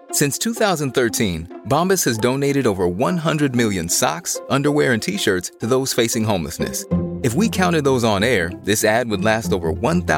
Since 2013, Bombas has donated over 100 million socks, underwear, and T-shirts to those facing homelessness. If we counted those on air, this ad would last over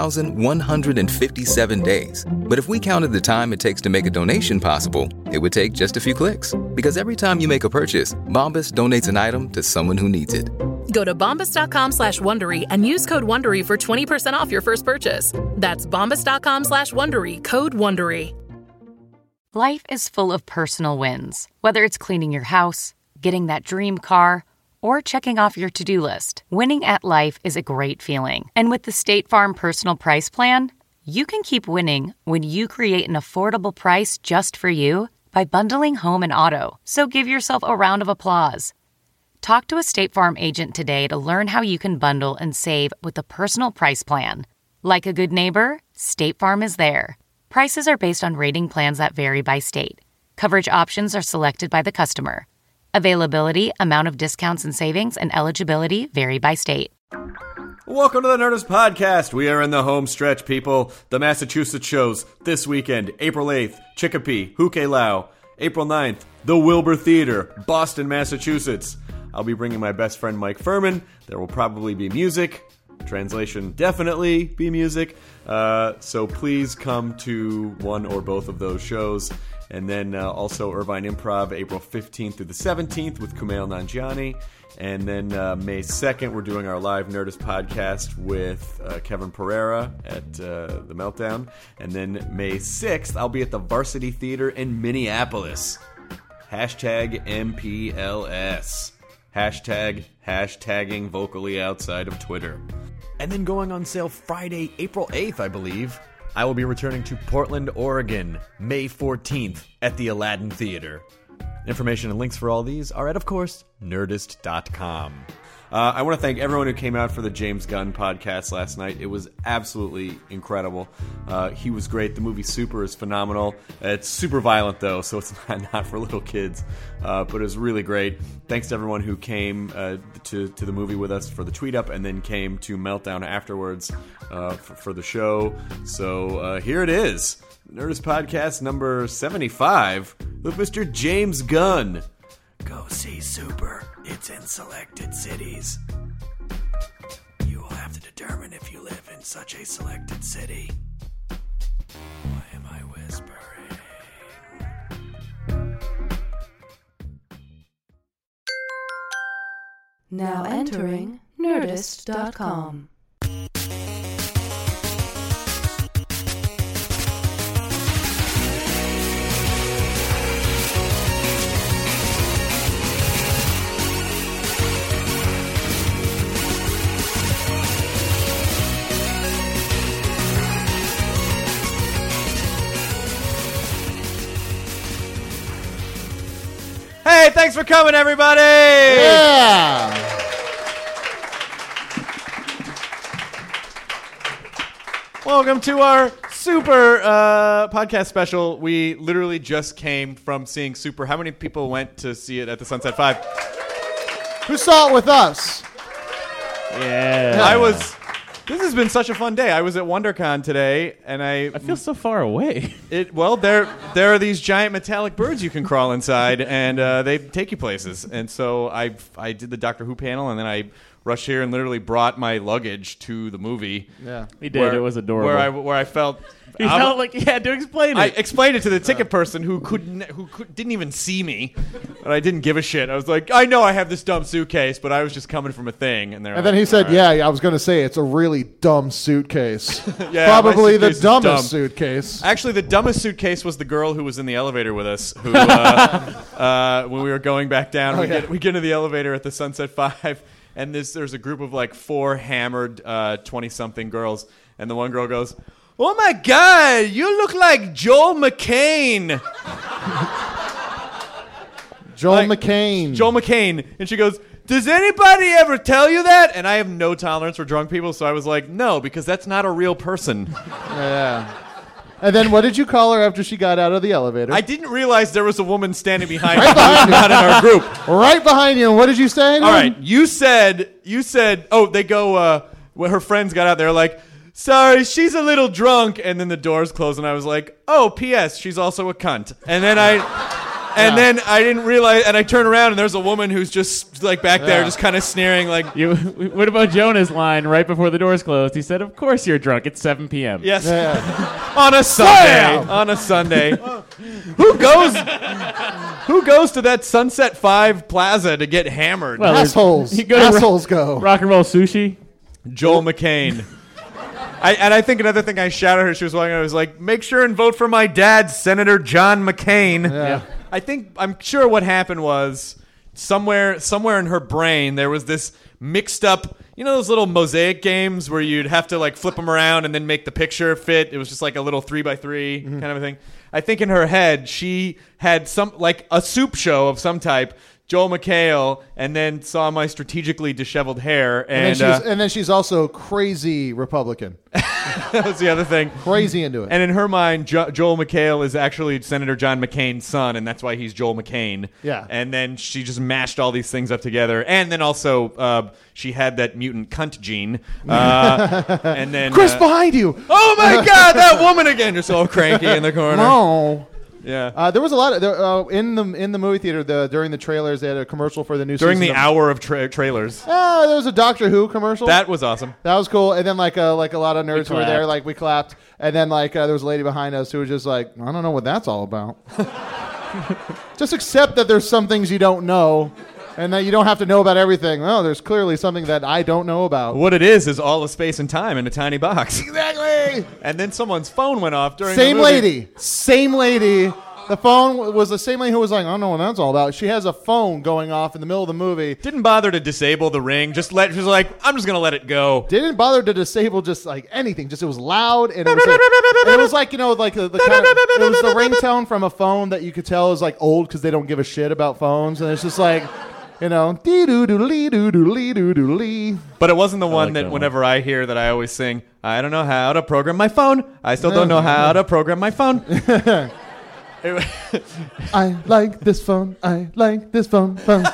1,157 days. But if we counted the time it takes to make a donation possible, it would take just a few clicks. Because every time you make a purchase, Bombas donates an item to someone who needs it. Go to bombas.com/Wondery and use code Wondery for 20% off your first purchase. That's bombas.com/Wondery, code Wondery. Life is full of personal wins. Whether it's cleaning your house, getting that dream car, or checking off your to-do list, winning at life is a great feeling. And with the State Farm Personal Price Plan, you can keep winning when you create an affordable price just for you by bundling home and auto. So give yourself a round of applause. Talk to a State Farm agent today to learn how you can bundle and save with the Personal Price Plan. Like a good neighbor, State Farm is there. Prices are based on rating plans that vary by state. Coverage options are selected by the customer. Availability, amount of discounts and savings, and eligibility vary by state. Welcome to the Nerdist Podcast. We are in the home stretch, people. The Massachusetts shows this weekend, April 8th, Chicopee, Hukelau. April 9th, the Wilbur Theater, Boston, Massachusetts. I'll be bringing my best friend Mike Furman. There will probably be music. Translation, definitely be music. So please come to one or both of those shows. And then also Irvine Improv, April 15th through the 17th with Kumail Nanjiani. And then May 2nd, we're doing our live Nerdist podcast with Kevin Pereira at The Meltdown. And then May 6th, I'll be at the Varsity Theater in Minneapolis. Hashtag MPLS. Hashtagging vocally outside of Twitter. And then going on sale Friday, April 8th, I believe, I will be returning to Portland, Oregon, May 14th at the Aladdin Theater. Information and links for all these are at, of course, Nerdist.com. I want to thank everyone who came out for the James Gunn podcast last night. It was absolutely incredible. He was great. The movie Super is phenomenal. It's super violent, though, so it's not for little kids. But it was really great. Thanks to everyone who came to the movie with us for the tweet up and then came to Meltdown afterwards for the show. So here it is. Nerdist Podcast number 75 with Mr. James Gunn. Go see Super. It's in selected cities. You will have to determine if you live in such a selected city. Why am I whispering? Now entering Nerdist.com. Hey, thanks for coming, everybody! Yeah! Welcome to our Super podcast special. We literally just came from seeing Super. How many people went to see it at the Sunset 5? Who saw it with us? Yeah. This has been such a fun day. I was at WonderCon today, and I feel so far away. There are these giant metallic birds you can crawl inside, and they take you places. And so I did the Doctor Who panel, and then I rushed here and literally brought my luggage to the movie. Yeah, he did. It was adorable. Where I felt. He felt like he had to explain it. I explained it to the ticket person who didn't even see me, and I didn't give a shit. I was like, I know I have this dumb suitcase, but I was just coming from a thing. And then he said, right. I was going to say it's a really dumb suitcase. Yeah, probably the dumbest suitcase. Actually, the dumbest suitcase was the girl who was in the elevator with us, who when we were going back down, we get into the elevator at the Sunset 5, and there's a group of like 4 hammered 20-something girls, and the one girl goes, "Oh my God, you look like Joel McCain." Joel McCain. And she goes, "Does anybody ever tell you that?" And I have no tolerance for drunk people, so I was like, no, because that's not a real person. Yeah. And then what did you call her after she got out of the elevator? I didn't realize there was a woman standing behind me who was not in our group. Right behind you. What did you say? All right. You said, oh, they go, when her friends got out there, like, sorry, she's a little drunk. And then the doors closed, and I was like, oh, P.S., she's also a cunt. And then then I didn't realize, and I turn around, and there's a woman who's just like back there, just kind of sneering, like. What about Jonah's line right before the doors closed? He said, "Of course you're drunk. It's 7 p.m." Yes. On a Sunday. On a Sunday. Who goes to that Sunset 5 Plaza to get hammered? Well, assholes. Assholes go. Rock and roll sushi. Joel McCain. I think another thing I shouted at her, she was walking, I was like, make sure and vote for my dad, Senator John McCain. Yeah. I'm sure what happened was somewhere in her brain there was this mixed up, you know those little mosaic games where you'd have to like flip them around and then make the picture fit? It was just like a little 3x3 kind of a thing. I think in her head she had some like a soup show of some type, Joel McHale, and then saw my strategically disheveled hair. And then she's also crazy Republican. That was the other thing. Crazy into it. And in her mind, Joel McHale is actually Senator John McCain's son, and that's why he's Joel McCain. Yeah. And then she just mashed all these things up together. And then also she had that mutant cunt gene. And then Chris, behind you! Oh my God, that woman again! Just all cranky in the corner. No. Yeah. There was a lot of in the movie theater during the trailers. They had a commercial for the new during season the hour of trailers. There was a Doctor Who commercial. That was awesome. That was cool. And then like a lot of nerds who were there, like we clapped. And then like there was a lady behind us who was just like, I don't know what that's all about. Just accept that there's some things you don't know. And that you don't have to know about everything. Well, there's clearly something that I don't know about. What it is all the space and time in a tiny box. Exactly. And then someone's phone went off during Same the movie. lady. Same lady. The phone was the same lady who was like, I don't know what that's all about. She has a phone going off in the middle of the movie. Didn't bother to disable the ring. She was like, I'm just going to let it go. Didn't bother to disable just like anything. Just it was loud. And it was like, you know, like the kind of, it was the ringtone from a phone that you could tell is like old because they don't give a shit about phones. And it's just like, you know, dee-doo-doo-lee-doo-doo-lee-doo-doo-lee. But it wasn't the one that whenever I hear that I always sing, I don't know how to program my phone. I still don't know how to program my phone. I like this phone. I like this phone.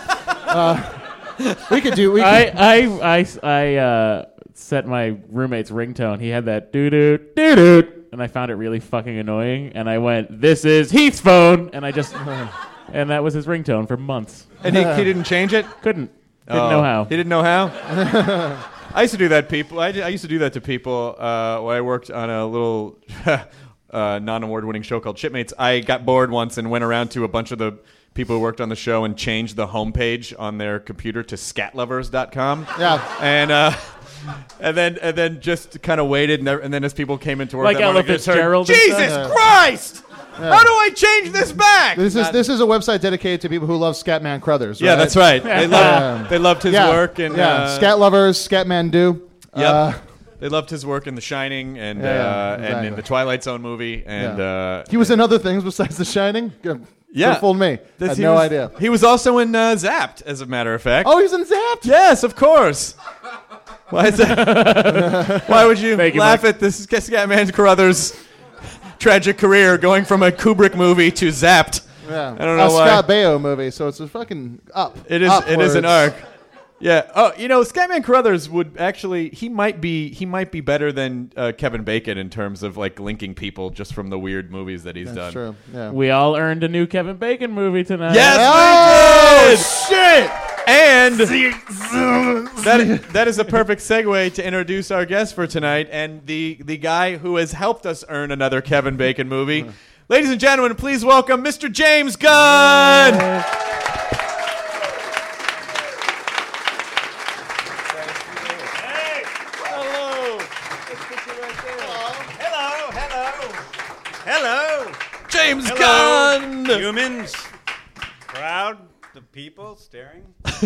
We could do. I set my roommate's ringtone. He had that doo-doo, doo-doo, and I found it really fucking annoying. And I went, this is Heath's phone. And I just... And that was his ringtone for months. And he didn't change it? Didn't know how. He didn't know how? I used to do that I used to do that to people when I worked on a little non-award-winning show called Shipmates. I got bored once and went around to a bunch of the people who worked on the show and changed the homepage on their computer to scatlovers.com. Yeah. And then just kind of waited, and then as people came into work, like Ella Fitzgerald. Jesus Christ! Yeah. How do I change this back? This is a website dedicated to people who love Scatman Crothers. Right? Yeah, that's right. They loved his work and Scat Lovers, Scatman Do. Yep. They loved his work in The Shining and and in the Twilight Zone movie. And he was in other things besides The Shining. Yeah, fooled me. I had no idea. He was also in Zapped, as a matter of fact. Oh, he was in Zapped? Yes, of course. Why is that? Why would you laugh at this Scatman Crothers' tragic career going from a Kubrick movie to Zapped? Yeah. I don't know why. A Scott Baio movie, so it's a fucking up. It is. Upwards. It is an arc. Yeah. Oh, you know, Scatman Crothers would actually. He might be better than Kevin Bacon in terms of like linking people just from the weird movies that he's done. That's true. Yeah. We all earned a new Kevin Bacon movie tonight. Yes, we did. Shit. And that is a perfect segue to introduce our guest for tonight and the guy who has helped us earn another Kevin Bacon movie. Ladies and gentlemen, please welcome Mr. James Gunn. Hello. James Gunn. Humans. Crowd. The people staring.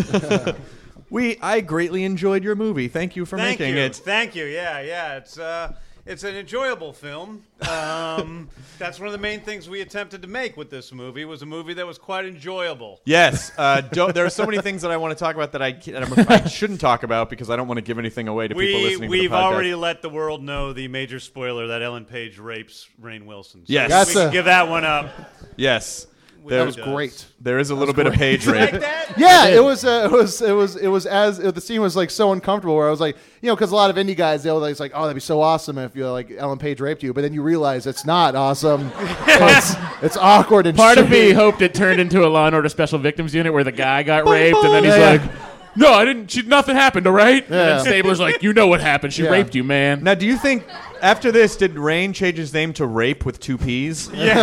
I greatly enjoyed your movie. Thank you for making it. Thank you. Yeah. It's an enjoyable film. That's one of the main things we attempted to make with this movie. Was a movie that was quite enjoyable. Yes. There are so many things that I want to talk about that I shouldn't talk about because I don't want to give anything away to people listening to the podcast. We've already let the world know the major spoiler that Ellen Page rapes Rainn Wilson. So yes. we can give that one up. Yes. That was great. There is a little bit of page rape. Like that? Yeah, it was as the scene was like so uncomfortable where I was like, because a lot of indie guys, they'll like, oh, that'd be so awesome if like Ellen Page raped you, but then you realize it's not awesome. it's awkward and Part shitty. of me hoped it turned into a Law and Order Special Victims Unit where the guy got raped and then he's like, no, I didn't. Nothing happened, all right? Yeah. And Stabler's like, you know what happened. She raped you, man. Now, do you think after this, did Rain change his name to Rape with 2 P's? Yeah.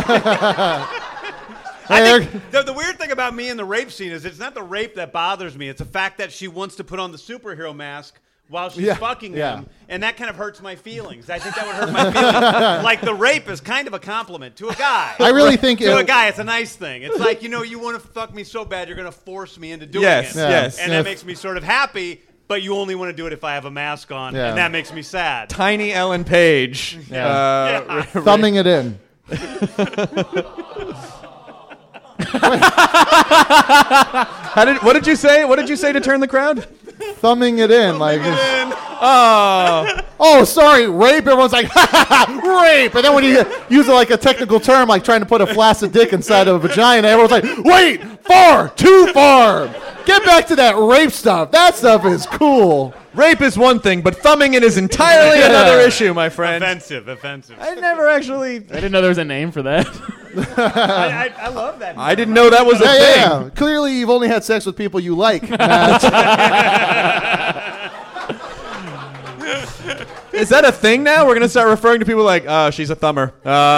I think the weird thing about me in the rape scene is it's not the rape that bothers me. It's the fact that she wants to put on the superhero mask while she's fucking him, and that kind of hurts my feelings. I think that would hurt my feelings. Like, the rape is kind of a compliment to a guy. I really think to a guy, it's a nice thing. It's like, you want to fuck me so bad, you're going to force me into doing it. Yes. And that makes me sort of happy, but you only want to do it if I have a mask on, and that makes me sad. Tiny Ellen Page. Thumbing it in. What did you say? What did you say to turn the crowd? Thumbing it in. Oh, sorry, rape. Everyone's like, rape. And then when you use it like a technical term, like trying to put a flaccid dick inside of a vagina, everyone's like, wait, too far. Get back to that rape stuff. That stuff is cool. Rape is one thing, but thumbing it is entirely another issue, my friend. Offensive. I never actually... I didn't know there was a name for that. I love that. I didn't know that was a thing. Yeah. Clearly, you've only had sex with people you like. Is that a thing now? We're going to start referring to people like, she's a thumber.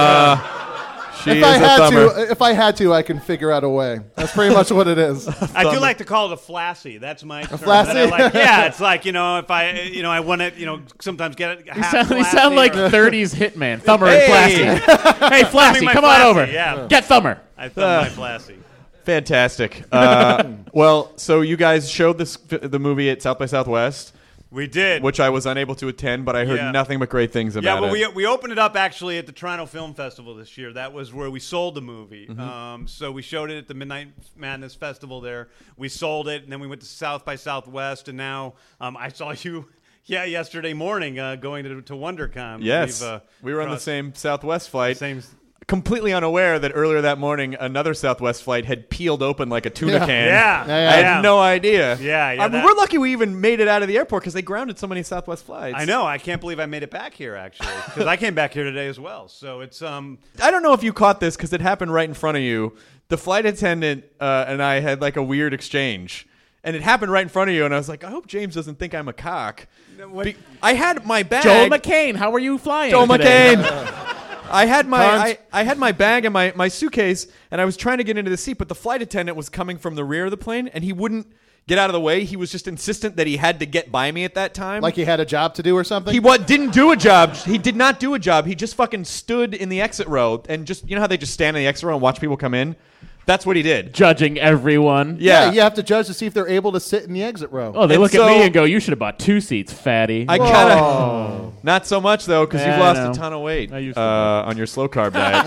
If I had to, I can figure out a way. That's pretty much what it is. I do like to call it a flassy. That's my term. Flassy? It's like, if I want to, sometimes get it. You sound like 30s hitman. Thumber and Flassy. Hey, Flassy, come on over. Yeah. Get Thumber. I thumb my Flassy. Fantastic. Well, so you guys showed the movie at South by Southwest. We did. Which I was unable to attend, but I heard nothing but great things about it. Yeah, well, we opened it up actually at the Toronto Film Festival this year. That was where we sold the movie. Mm-hmm. So we showed it at the Midnight Madness Festival there. We sold it, and then we went to South by Southwest, and now I saw you yesterday morning going to WonderCon. Yes. We were on the same Southwest flight. Completely unaware that earlier that morning another Southwest flight had peeled open like a tuna can. Yeah. I had no idea. Yeah. We're lucky we even made it out of the airport because they grounded so many Southwest flights. I know. I can't believe I made it back here, actually, because I came back here today as well. So it's I don't know if you caught this because it happened right in front of you. The flight attendant and I had like a weird exchange. And it happened right in front of you, and I was like, I hope James doesn't think I'm a cock. I had my bag. Joel McCain, how are you flying Joel today? McCain. I had my bag and my suitcase, and I was trying to get into the seat, but the flight attendant was coming from the rear of the plane, and he wouldn't get out of the way. He was just insistent that he had to get by me at that time. Like he had a job to do or something? He didn't do a job. He did not do a job. He just fucking stood in the exit row, and just, how they just stand in the exit row and watch people come in? That's what he did. Judging everyone. Yeah, you have to judge to see if they're able to sit in the exit row. Oh, they look at me and go, you should have bought 2 seats, fatty. I kind of... Not so much, though, because you've lost a ton of weight on your slow-carb diet.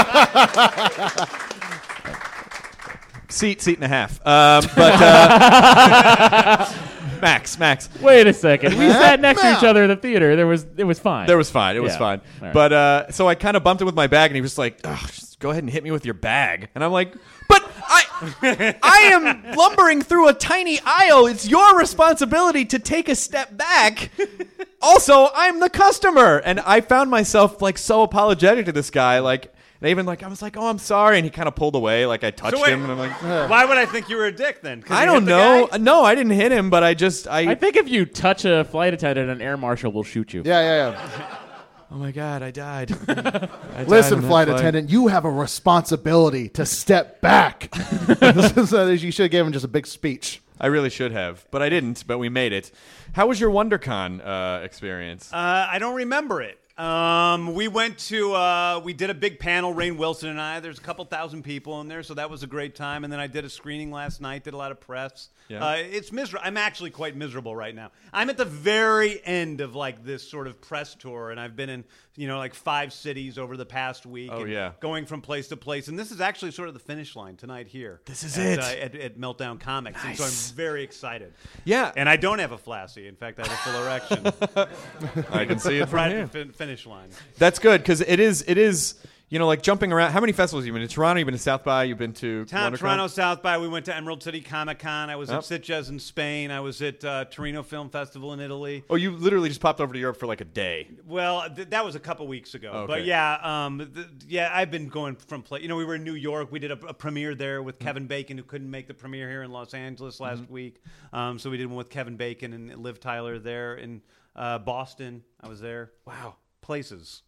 Seat and a half. Max. Wait a second. We sat next to each other in the theater. It was fine. It was fine. Right. But so I kind of bumped it with my bag, and he was like, just go ahead and hit me with your bag. And I'm like, but I am lumbering through a tiny aisle. It's your responsibility to take a step back. Also, I'm the customer. And I found myself like so apologetic to this guy. Like, and even I was like, oh, I'm sorry. And he kind of pulled away. Like I touched him. And I'm like, why would I think you were a dick then? I don't know. No, I didn't hit him, but I think if you touch a flight attendant, an air marshal will shoot you. Yeah. Oh my God, I died. Listen, flight attendant, you have a responsibility to step back. You should have given him just a big speech. I really should have, but I didn't. But we made it. How was your WonderCon experience? I don't remember it. We went to, we did a big panel, Rainn Wilson and I. There's a couple thousand people in there, so that was a great time. And then I did a screening last night, did a lot of press. Yeah. It's miserable. I'm actually quite miserable right now. I'm at the very end of this sort of press tour, and I've been in, 5 cities over the past week. Oh, yeah. Going from place to place. And this is actually sort of the finish line tonight here. This is it. At Meltdown Comics. Nice. And so I'm very excited. Yeah. And I don't have a flaccid. In fact, I have a full erection. I can see it from here. Finish line. That's good, because it is like jumping around. How many festivals have you been to? Toronto, you've been to South by, you've been to Toronto, South by. We went to Emerald City Comic Con. I was at Sitges in Spain. I was at Torino Film Festival in Italy. Oh, you literally just popped over to Europe for like a day. Well, that was a couple weeks ago. Okay. But yeah, I've been going from we were in New York. We did a premiere there with Kevin Bacon, who couldn't make the premiere here in Los Angeles last week. So we did one with Kevin Bacon and Liv Tyler there in Boston. I was there. Wow, places.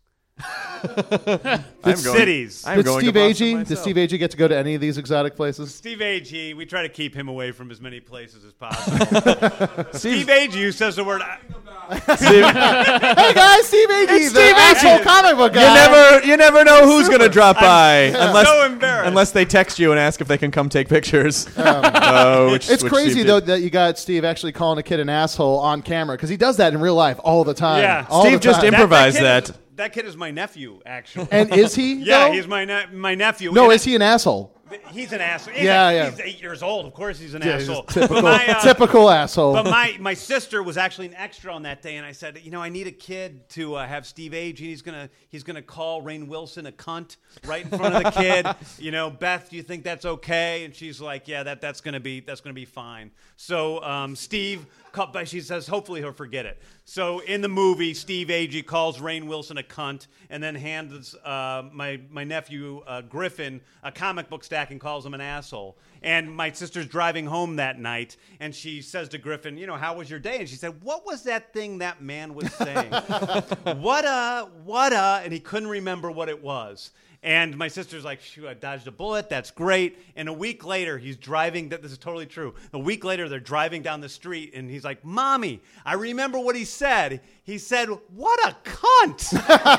Cities. Did Steve Agee get to go to any of these exotic places? Steve Agee, we try to keep him away from as many places as possible. Steve Agee, who says the word. Hey guys, Steve Agee, the asshole comic book guy. You never know who's gonna drop by unless so embarrassed. Unless they text you and ask if they can come take pictures. It's crazy though that you got Steve actually calling a kid an asshole on camera, because he does that in real life all the time. Yeah, Steve just improvised that. That kid is my nephew, actually. And is he? Yeah, he's my nephew. No, is he an asshole? He's an asshole. He's 8 years old. Of course he's an asshole. Typical asshole. But my sister was actually an extra on that day, and I said, I need a kid to have Steve Agee. He's gonna call Rainn Wilson a cunt right in front of the kid. Beth, do you think that's okay? And she's like, yeah, that's gonna be fine. So Steve, she says, hopefully he'll forget it. So in the movie, Steve Agee calls Rainn Wilson a cunt, and then hands my nephew Griffin a comic book stack and calls him an asshole. And my sister's driving home that night, and she says to Griffin, how was your day? And she said, what was that thing that man was saying? What and he couldn't remember what it was. And my sister's like, shoot, I dodged a bullet. That's great. And a week later, he's driving. This is totally true. A week later, they're driving down the street, and he's like, Mommy, I remember what he said. He said, what a cunt.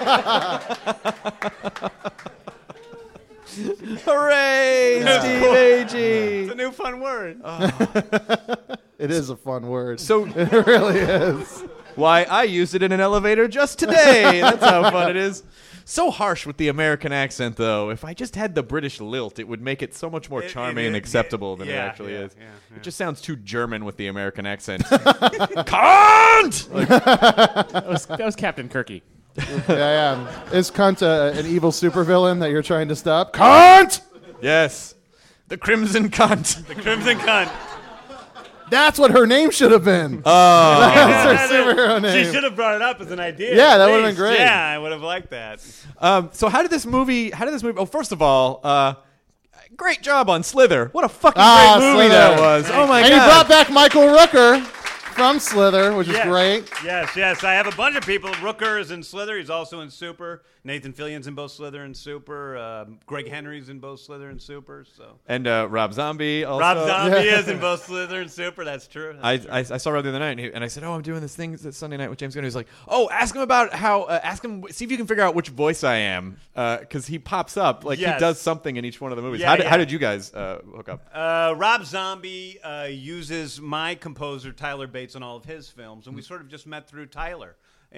Hooray, Steve Agee. It's a new fun word. It is a fun word. So it really is. Why, I used it in an elevator just today. That's how fun it is. So harsh with the American accent, though. If I just had the British lilt, it would make it so much more charming and acceptable than it actually is. Yeah. It just sounds too German with the American accent. Cunt! That was Captain Kirky. Yeah. Is cunt an evil supervillain that you're trying to stop? Cunt! Yes. The Crimson Cunt. The Crimson Cunt. That's what her name should have been. Oh. That's her superhero name. She should have brought it up as an idea. Yeah, that would have been great. Yeah, I would have liked that. So how did this movie, oh, first of all, great job on Slither. What a fucking great movie Slither. That was. Oh my God. And he brought back Michael Rooker from Slither, which is great. Yes. I have a bunch of people. Rooker is in Slither. He's also in Super. Nathan Fillion's in both Slither and Super. Greg Henry's in both Slither and Super. So. And Rob Zombie also. Rob Zombie is in both Slither and Super. That's true. I saw Rob the other night, and I said, "Oh, I'm doing this thing this Sunday night with James Gunn." He's like, "Oh, ask him about how. See if you can figure out which voice I am, because he pops up he does something in each one of the movies." How did you guys hook up? Rob Zombie uses my composer Tyler Bates on all of his films, and we sort of just met through Tyler.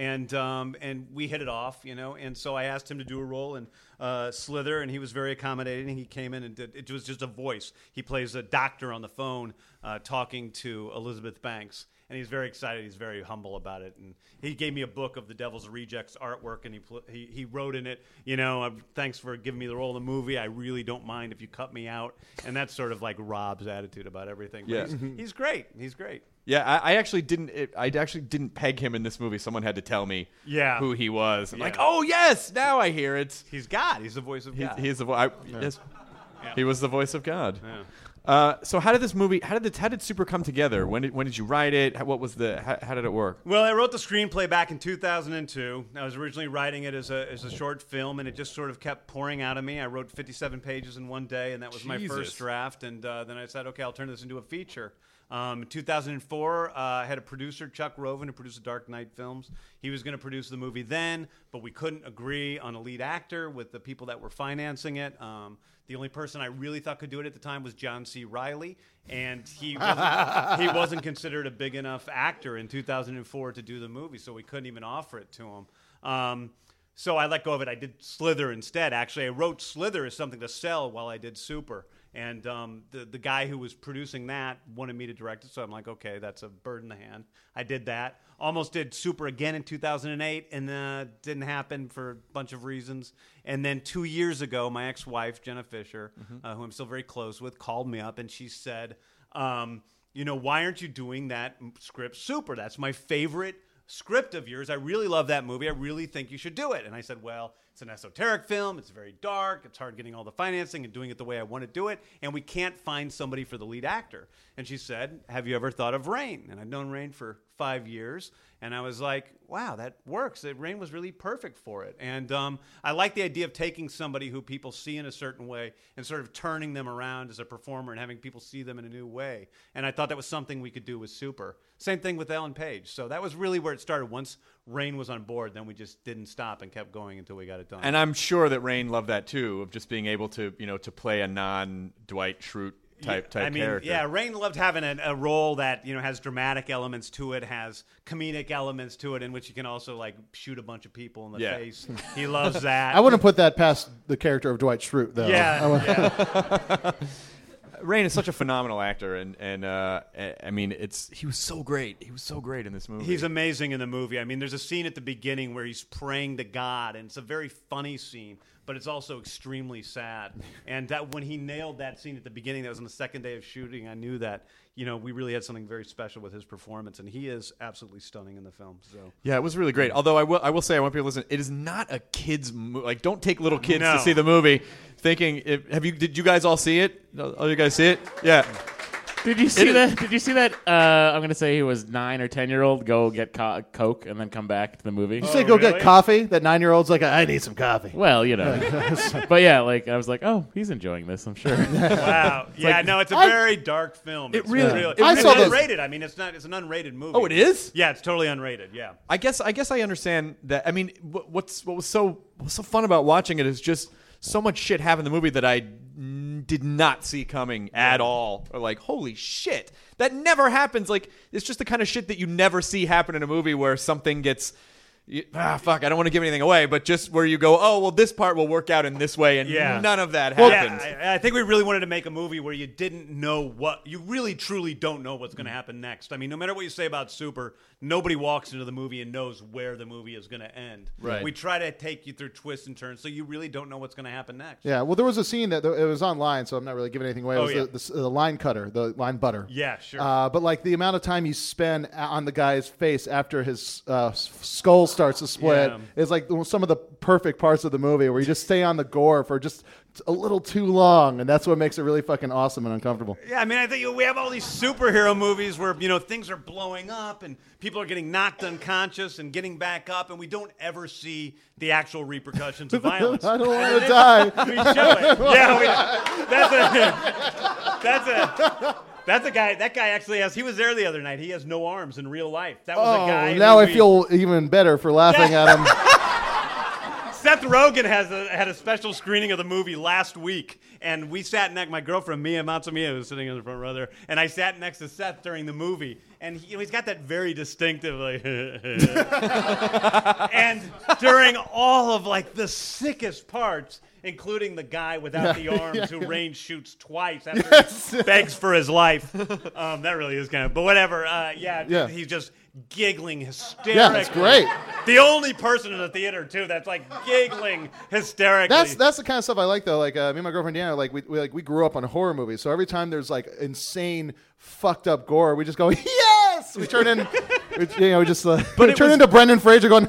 And we hit it off, and so I asked him to do a role in Slither, and he was very accommodating. He came in and it was just a voice. He plays a doctor on the phone talking to Elizabeth Banks, and he's very excited. He's very humble about it, and he gave me a book of the Devil's Rejects artwork, and he wrote in it, thanks for giving me the role in the movie. I really don't mind if you cut me out, and that's sort of like Rob's attitude about everything. But he's great. He's great. Yeah, I actually didn't peg him in this movie. Someone had to tell me who he was. I'm like, oh yes, now I hear it. He's God. He's the voice of God. He's the voice. Yes, he was the voice of God. Yeah. So how did this movie? How did Super come together? When did you write it? What was how did it work? Well, I wrote the screenplay back in 2002. I was originally writing it as a short film, and it just sort of kept pouring out of me. I wrote 57 pages in one day, and that was my first draft. And then I said, okay, I'll turn this into a feature. In 2004, I had a producer, Chuck Roven, who produced the Dark Knight films. He was going to produce the movie then, but we couldn't agree on a lead actor with the people that were financing it. The only person I really thought could do it at the time was John C. Reilly, and he wasn't considered a big enough actor in 2004 to do the movie, so we couldn't even offer it to him. So I let go of it. I did Slither instead. Actually, I wrote Slither as something to sell while I did Super. And the guy who was producing that wanted me to direct it, so I'm like, okay, that's a bird in the hand. I did that. Almost did Super again in 2008, and didn't happen for a bunch of reasons. And then 2 years ago, my ex-wife, Jenna Fisher, who I'm still very close with, called me up, and she said, why aren't you doing that script Super? That's my favorite script of yours. I really love that movie. I really think you should do it. And I said, well, it's an esoteric film. It's very dark. It's hard getting all the financing and doing it the way I want to do it. And we can't find somebody for the lead actor. And she said, have you ever thought of Rain? And I'd known Rain for 5 years. And I was like, wow, that works. Rain was really perfect for it. And I like the idea of taking somebody who people see in a certain way and sort of turning them around as a performer and having people see them in a new way. And I thought that was something we could do with Super. Same thing with Ellen Page. So that was really where it started. Once Rain was on board, then we just didn't stop and kept going until we got it done. And I'm sure that Rain loved that too, of just being able to, to play a non-Dwight Schrute type character. Yeah, Rain loved having a role that has dramatic elements to it, has comedic elements to it, in which you can also like shoot a bunch of people in the face. He loves that. I wouldn't put that past the character of Dwight Schrute, though. Yeah. Rain is such a phenomenal actor, and I mean, he was so great. He was so great in this movie. He's amazing in the movie. I mean, there's a scene at the beginning where he's praying to God, and it's a very funny scene, but it's also extremely sad. And that when he nailed that scene at the beginning, that was on the second day of shooting, I knew that we really had something very special with his performance, and he is absolutely stunning in the film. So yeah, it was really great. Although I will say, I want people to listen. It is not a kids movie. Like, don't take little kids to see the movie, thinking. Did you guys all see it? Oh, you guys see it? Yeah. Did you see that? Did you see that? I'm going to say he was 9 or 10-year-old go get Coke and then come back to the movie. Did you say go get coffee? That 9-year-old's like, I need some coffee. Well, but yeah, like I was like, oh, he's enjoying this, I'm sure. Wow. It's a very dark film. It really. It's unrated. I mean, it's an unrated movie. Oh, it is? Yeah, it's totally unrated. Yeah. I guess I understand that. I mean, what was so fun about watching it is just so much shit happened in the movie that I did not see coming at all. Or like, holy shit, that never happens. Like, it's just the kind of shit that you never see happen in a movie where something gets fuck, I don't want to give anything away, but just where you go, oh, well, this part will work out in this way, and none of that happened. I think we really wanted to make a movie where you didn't know you really truly don't know what's going to happen next. I mean, no matter what you say about Super, nobody walks into the movie and knows where the movie is going to end. Right. We try to take you through twists and turns, so you really don't know what's going to happen next. Yeah, well, there was a scene that it was online, so I'm not really giving anything away. It was the line cutter, the line butter. Yeah, sure. But like the amount of time you spend on the guy's face after his skull starts to split is like some of the perfect parts of the movie where you just stay on the gore for just a little too long, and that's what makes it really fucking awesome and uncomfortable. Yeah, I mean, I think we have all these superhero movies where things are blowing up and people are getting knocked unconscious and getting back up, and we don't ever see the actual repercussions of violence. I don't want to die. We show it. That's a guy. That guy actually has. He was there the other night. He has no arms in real life. That was a guy. Now I feel even better for laughing at him. Seth Rogen had a special screening of the movie last week, and we sat next. My girlfriend Mia Matsumiya was sitting in the front row there, and I sat next to Seth during the movie, and he's got that very distinctive like. And during all of like the sickest parts, including the guy without the arms who Rain shoots twice after he begs for his life. That really is kind of, but whatever. He's just giggling hysterically. Yeah, it's great. The only person in the theater too that's like giggling hysterically. That's the kind of stuff I like though. Like me and my girlfriend Deanna, like we grew up on horror movies, so every time there's like insane fucked up gore, we just go yes. We turn in, turn into Brendan Fraser going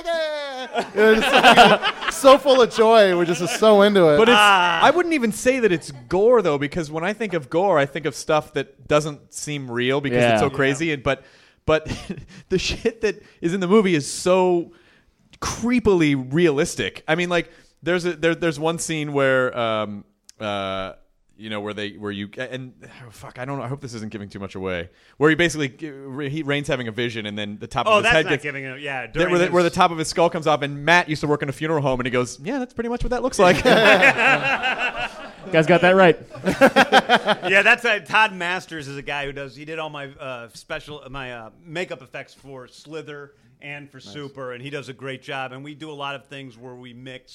so full of joy. We're just so into it. But I wouldn't even say that it's gore though, because when I think of gore, I think of stuff that doesn't seem real because it's so crazy. But the shit that is in the movie is so creepily realistic. I mean, like there's one scene where I don't know. I hope this isn't giving too much away. Where Rain's having a vision, and then the top of his head gets giving it. Yeah, where the top of his skull comes off. And Matt used to work in a funeral home, and he goes, "Yeah, that's pretty much what that looks like." You guys got that right. Yeah, that's Todd Masters is a guy who did all my makeup effects for Slither and for Super, and he does a great job. And we do a lot of things where we mix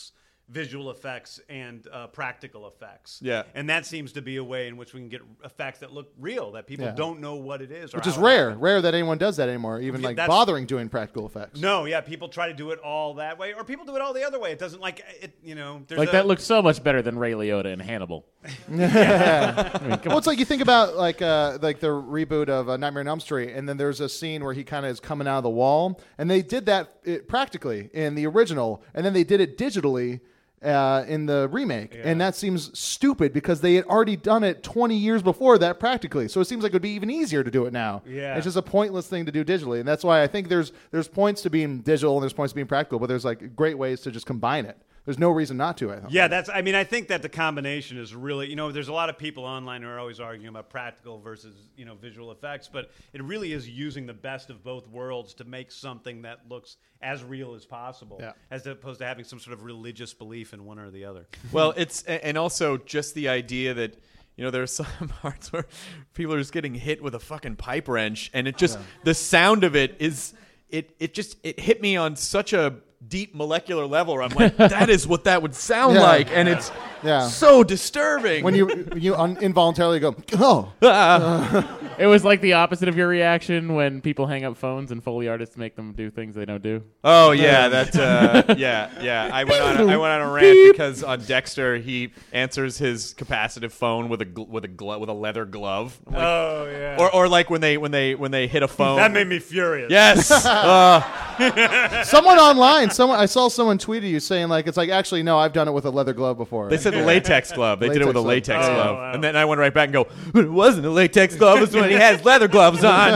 visual effects and practical effects. Yeah. And that seems to be a way in which we can get effects that look real, that people don't know what it is. Which is rare that anyone does that anymore, even bothering doing practical effects. No, yeah, people try to do it all that way, or people do it all the other way. It doesn't that looks so much better than Ray Liotta in Hannibal. Well, it's like you think about like the reboot of Nightmare on Elm Street, and then there's a scene where he kind of is coming out of the wall, and they did that practically in the original, and then they did it digitally in the remake, and that seems stupid because they had already done it 20 years before that practically. So it seems like it would be even easier to do it now. Yeah. It's just a pointless thing to do digitally, and that's why I think there's points to being digital and there's points to being practical, but there's like great ways to just combine it. There's no reason not to, I think. Yeah, I think that the combination is really, there's a lot of people online who are always arguing about practical versus, visual effects, but it really is using the best of both worlds to make something that looks as real as possible, as opposed to having some sort of religious belief in one or the other. Well, and also just the idea that, there are some parts where people are just getting hit with a fucking pipe wrench, and it just, the sound of it is, it hit me on such a deep molecular level where I'm like, that is what that would sound like, and it's so disturbing. When you involuntarily go, oh. It was like the opposite of your reaction when people hang up phones and Foley artists make them do things they don't do. Oh yeah, I went on a rant because on Dexter he answers his capacitive phone with a leather glove. Like, or like when they hit a phone. That made me furious. Yes. Someone online, I saw someone tweeted you saying like it's like actually no, I've done it with a leather glove before. They said latex glove. They did it with a latex glove, wow. And then I went right back and go, it wasn't a latex glove. It was when he has leather gloves on.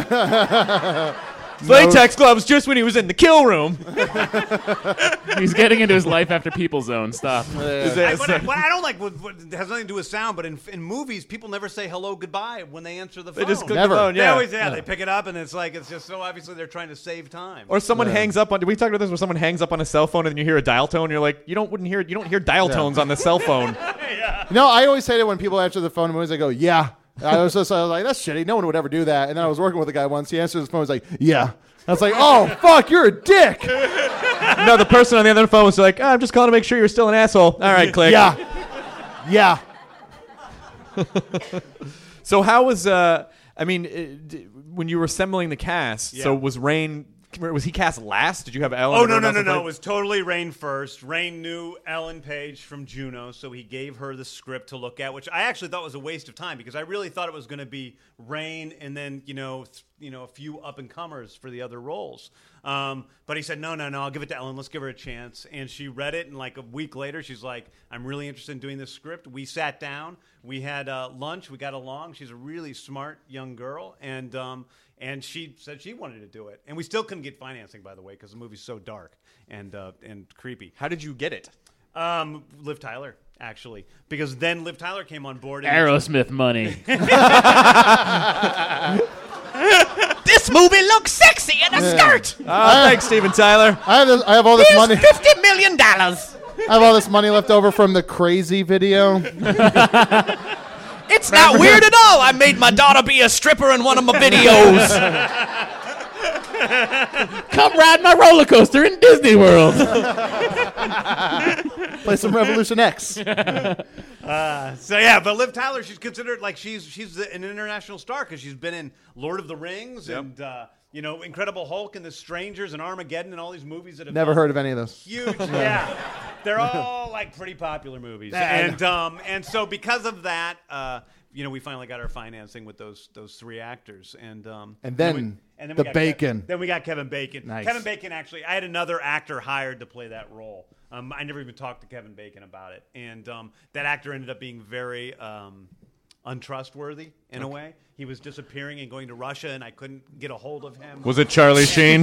Latex gloves just when he was in the kill room. He's getting into his life after People Zone. Stop. What I don't like what has nothing to do with sound, but in movies, people never say hello, goodbye when they answer the phone. They just click the phone. They always they pick it up, and it's just so obviously they're trying to save time. Or someone hangs up on. Did we talk about this? Where someone hangs up on a cell phone and then you hear a dial tone. And you're like, you don't hear dial tones on the cell phone. No, I always hate it when people answer the phone in movies. They go, yeah. I was like, that's shitty. No one would ever do that. And then I was working with a guy once. He answered his phone. He was like, yeah. I was like, oh, fuck, you're a dick. No, the person on the other phone was like, I'm just calling to make sure you're still an asshole. All right, click. Yeah. So how was, when you were assembling the cast, so was he cast last? Did you have Ellen? Oh, no. It was totally Rain first. Rain knew Ellen Page from Juno, so he gave her the script to look at, which I actually thought was a waste of time because I really thought it was going to be Rain and then, a few up-and-comers for the other roles. But he said, no, I'll give it to Ellen. Let's give her a chance. And she read it, and like a week later, she's like, I'm really interested in doing this script. We sat down. We had lunch. We got along. She's a really smart young girl, and she said she wanted to do it. And we still couldn't get financing, by the way, because the movie's so dark and creepy. How did you get it? Liv Tyler, actually. Because then Liv Tyler came on board. Aerosmith money. This movie looks sexy in a skirt. Thanks, Steven Tyler. I have all this money. $50 million. I have all this money left over from the Crazy video. It's not weird at all. I made my daughter be a stripper in one of my videos. Come ride my roller coaster in Disney World. Play some Revolution X. But Liv Tyler, she's considered like she's an international star because she's been in Lord of the Rings and Incredible Hulk and The Strangers and Armageddon and all these movies that have never heard of any of those. Huge, they're all like pretty popular movies, and so because of that, we finally got our financing with those three actors, and then the Bacon. Then we got Kevin Bacon. Nice. Kevin Bacon, actually, I had another actor hired to play that role. I never even talked to Kevin Bacon about it, and that actor ended up being very untrustworthy in a way. He was disappearing and going to Russia, and I couldn't get a hold of him. Was it Charlie Sheen?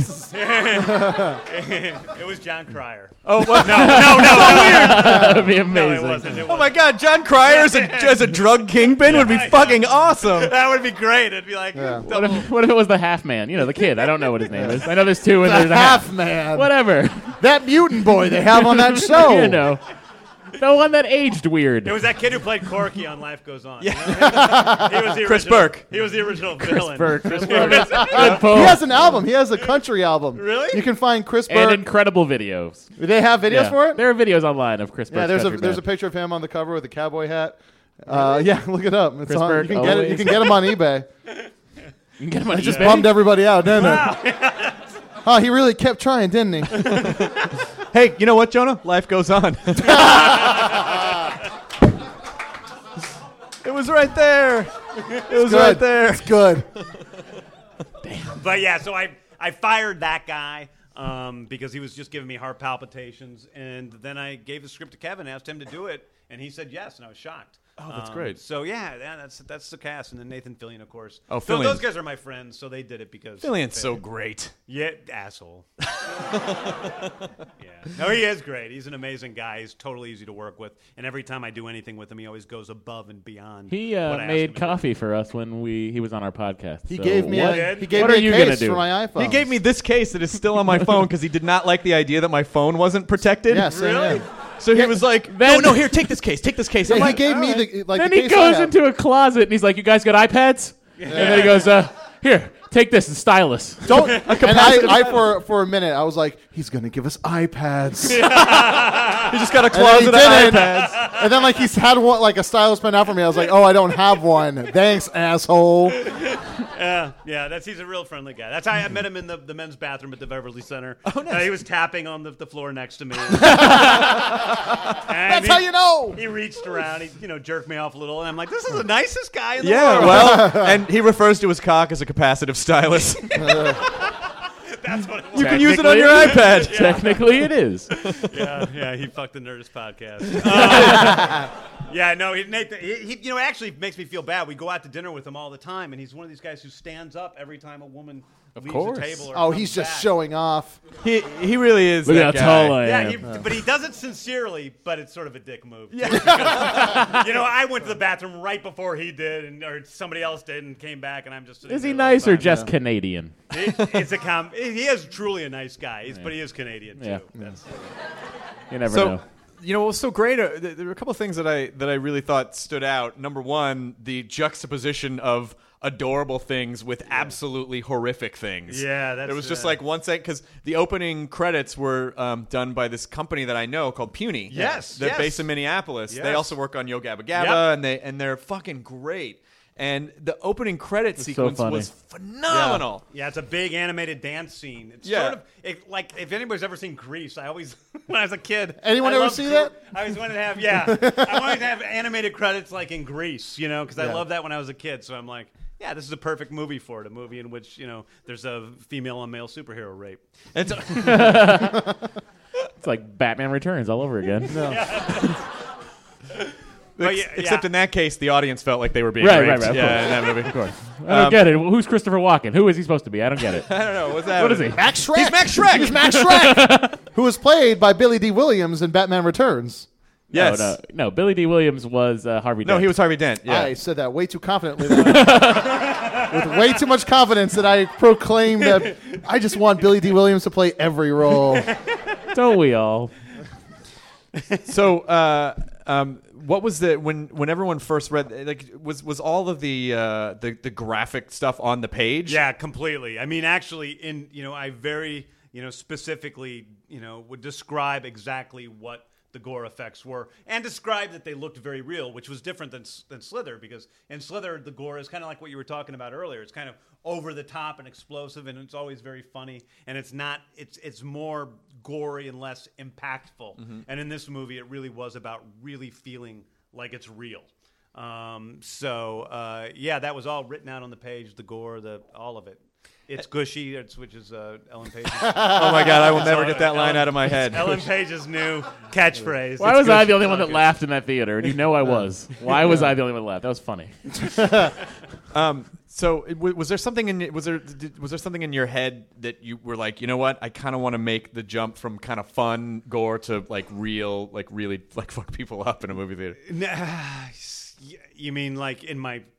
It was John Cryer. Oh, what? No. That would be amazing. No, it wasn't. Oh, my God. John Cryer as a drug kingpin would be fucking awesome. That would be great. It'd be like... Yeah. What if it was the half man? The kid. I don't know what his name is. I know there's two and there's a half man. Whatever. That mutant boy they have on that show. The one that aged weird. It was that kid who played Corky on Life Goes On. Yeah. He was the Chris original- Burke. He was the original villain. Chris Burke. He has an album. He has a country album. Really? You can find Chris And Burke. incredible videos. Do they have videos for it? There are videos online of Chris Burke. Yeah, there's a picture of him on the cover with a cowboy hat. Yeah, look it up. It's Chris on. Burke, You can get it. You can get him on eBay. You can get him on I just eBay. bummed everybody out, didn't it? Oh, he really kept trying, didn't he? Hey, you know what, Jonah? Life goes on. It was right there. It was right there. It's good. But yeah, so I fired that guy because he was just giving me heart palpitations, and then I gave the script to Kevin, asked him to do it, and he said yes, and I was shocked. Oh, that's great. So yeah, that's the cast, and then Nathan Fillion, of course. Oh, so Fillion. those guys are my friends, so they did it because Fillion's so great. Yeah, asshole. Yeah, no, he is great. He's an amazing guy. He's totally easy to work with, and every time I do anything with him, he always goes above and beyond. He what I ask him made to do. coffee for us when he was on our podcast. He So gave me what, a what are you gonna case do? for my iPhone. He gave me this case that is still on my phone because he did not like the idea that my phone wasn't protected. Yes, Really? So he was like, Then- no, here, take this case. Take this case. Yeah, I'm he like, gave all me right. the like. Then the he case I goes have. into a closet and he's like, "You guys got iPads?" And then he goes, "Here, take this, the stylus." Don't. And I for a minute, I was like, he's gonna give us iPads. He just got a And then closet he of didn't. iPads. And then like he's had one, like a stylus pen out for me. I was like, oh, I don't have one. Thanks, asshole. Yeah, he's a real friendly guy. That's how I met him in the men's bathroom at the Beverly Center. Oh, nice. He was tapping on the floor next to me. That's how you know. He reached around, he jerked me off a little, and I'm like, this is the nicest guy in the Yeah, world. well, and he refers to his cock as a capacitive stylus. That's what it was. You can use it on your iPad. Technically, it is. Yeah, he fucked the Nerdist podcast. Yeah, no, Nathan, he actually makes me feel bad. We go out to dinner with him all the time, and he's one of these guys who stands up every time a woman leaves course. the table. Or Oh, comes he's just back. showing off. He really is Look that at how guy. tall I Yeah, am. but he does it sincerely, but it's sort of a dick move. Yeah. Because, I went to the bathroom right before he did, or somebody else did, and came back, and I'm just sitting Is he there the whole nice or time. just Canadian? It's a he is truly a nice guy, but he is Canadian too. Yeah. That's- You never So, know. what was so great? There were a couple of things that I really thought stood out. Number one, the juxtaposition of adorable things with absolutely horrific things. Yeah, that's There was just like one second because the opening credits were done by this company that I know called Puny. Yes, they're yes. based in Minneapolis. Yes. They also work on Yo Gabba Gabba, Yep. and they're fucking great. And the opening credit so sequence funny. was phenomenal. Yeah, it's a big animated dance scene. It's Yeah. sort of like if anybody's ever seen Grease, I always when I was a kid. Anyone I ever loved see that? I always wanted to have I wanted to have animated credits like in Grease, because I loved that when I was a kid. So I'm like, yeah, this is a perfect movie for it. A movie in which there's a female on male superhero rape. And so, It's like Batman Returns all over again. But except in that case, the audience felt like they were being Right, raped. of Yeah, course. in that movie. Of course. I don't get it. Who's Christopher Walken? Who is he supposed to be? I don't get it. I don't know. What's that? What is he? Max Shrek. He's Max Shrek. He's Max Shrek, who was played by Billy D. Williams in Batman Returns. Yes. No. Billy D. Williams was Harvey No, Dent. he was Harvey Dent. Yeah. I said that way too confidently. With way too much confidence that I proclaimed that I just want Billy D. Williams to play every role. Don't we all? So, what was when everyone first read? Like, was all of the graphic stuff on the page? Yeah, completely. I mean, actually, I very specifically would describe exactly what the gore effects were, and describe that they looked very real, which was different than Slither, because in Slither the gore is kind of like what you were talking about earlier. It's kind of over the top and explosive, and it's always very funny, and it's more gory and less impactful. Mm-hmm. And in this movie, it really was about really feeling like it's real. That was all written out on the page, the gore, all of it. It's gushy, which is Ellen Page's. Oh my God, I will never get that line out of my head. Ellen Page's new catchphrase. Why It's was I gushy. the only one that laughed in that theater? And I was. Why was I the only one that laughed? That was funny. So was there something was there something in your head that you were like, you know what, I kind of want to make the jump from kind of fun gore to like real, like really like fuck people up in a movie theater? You mean like in my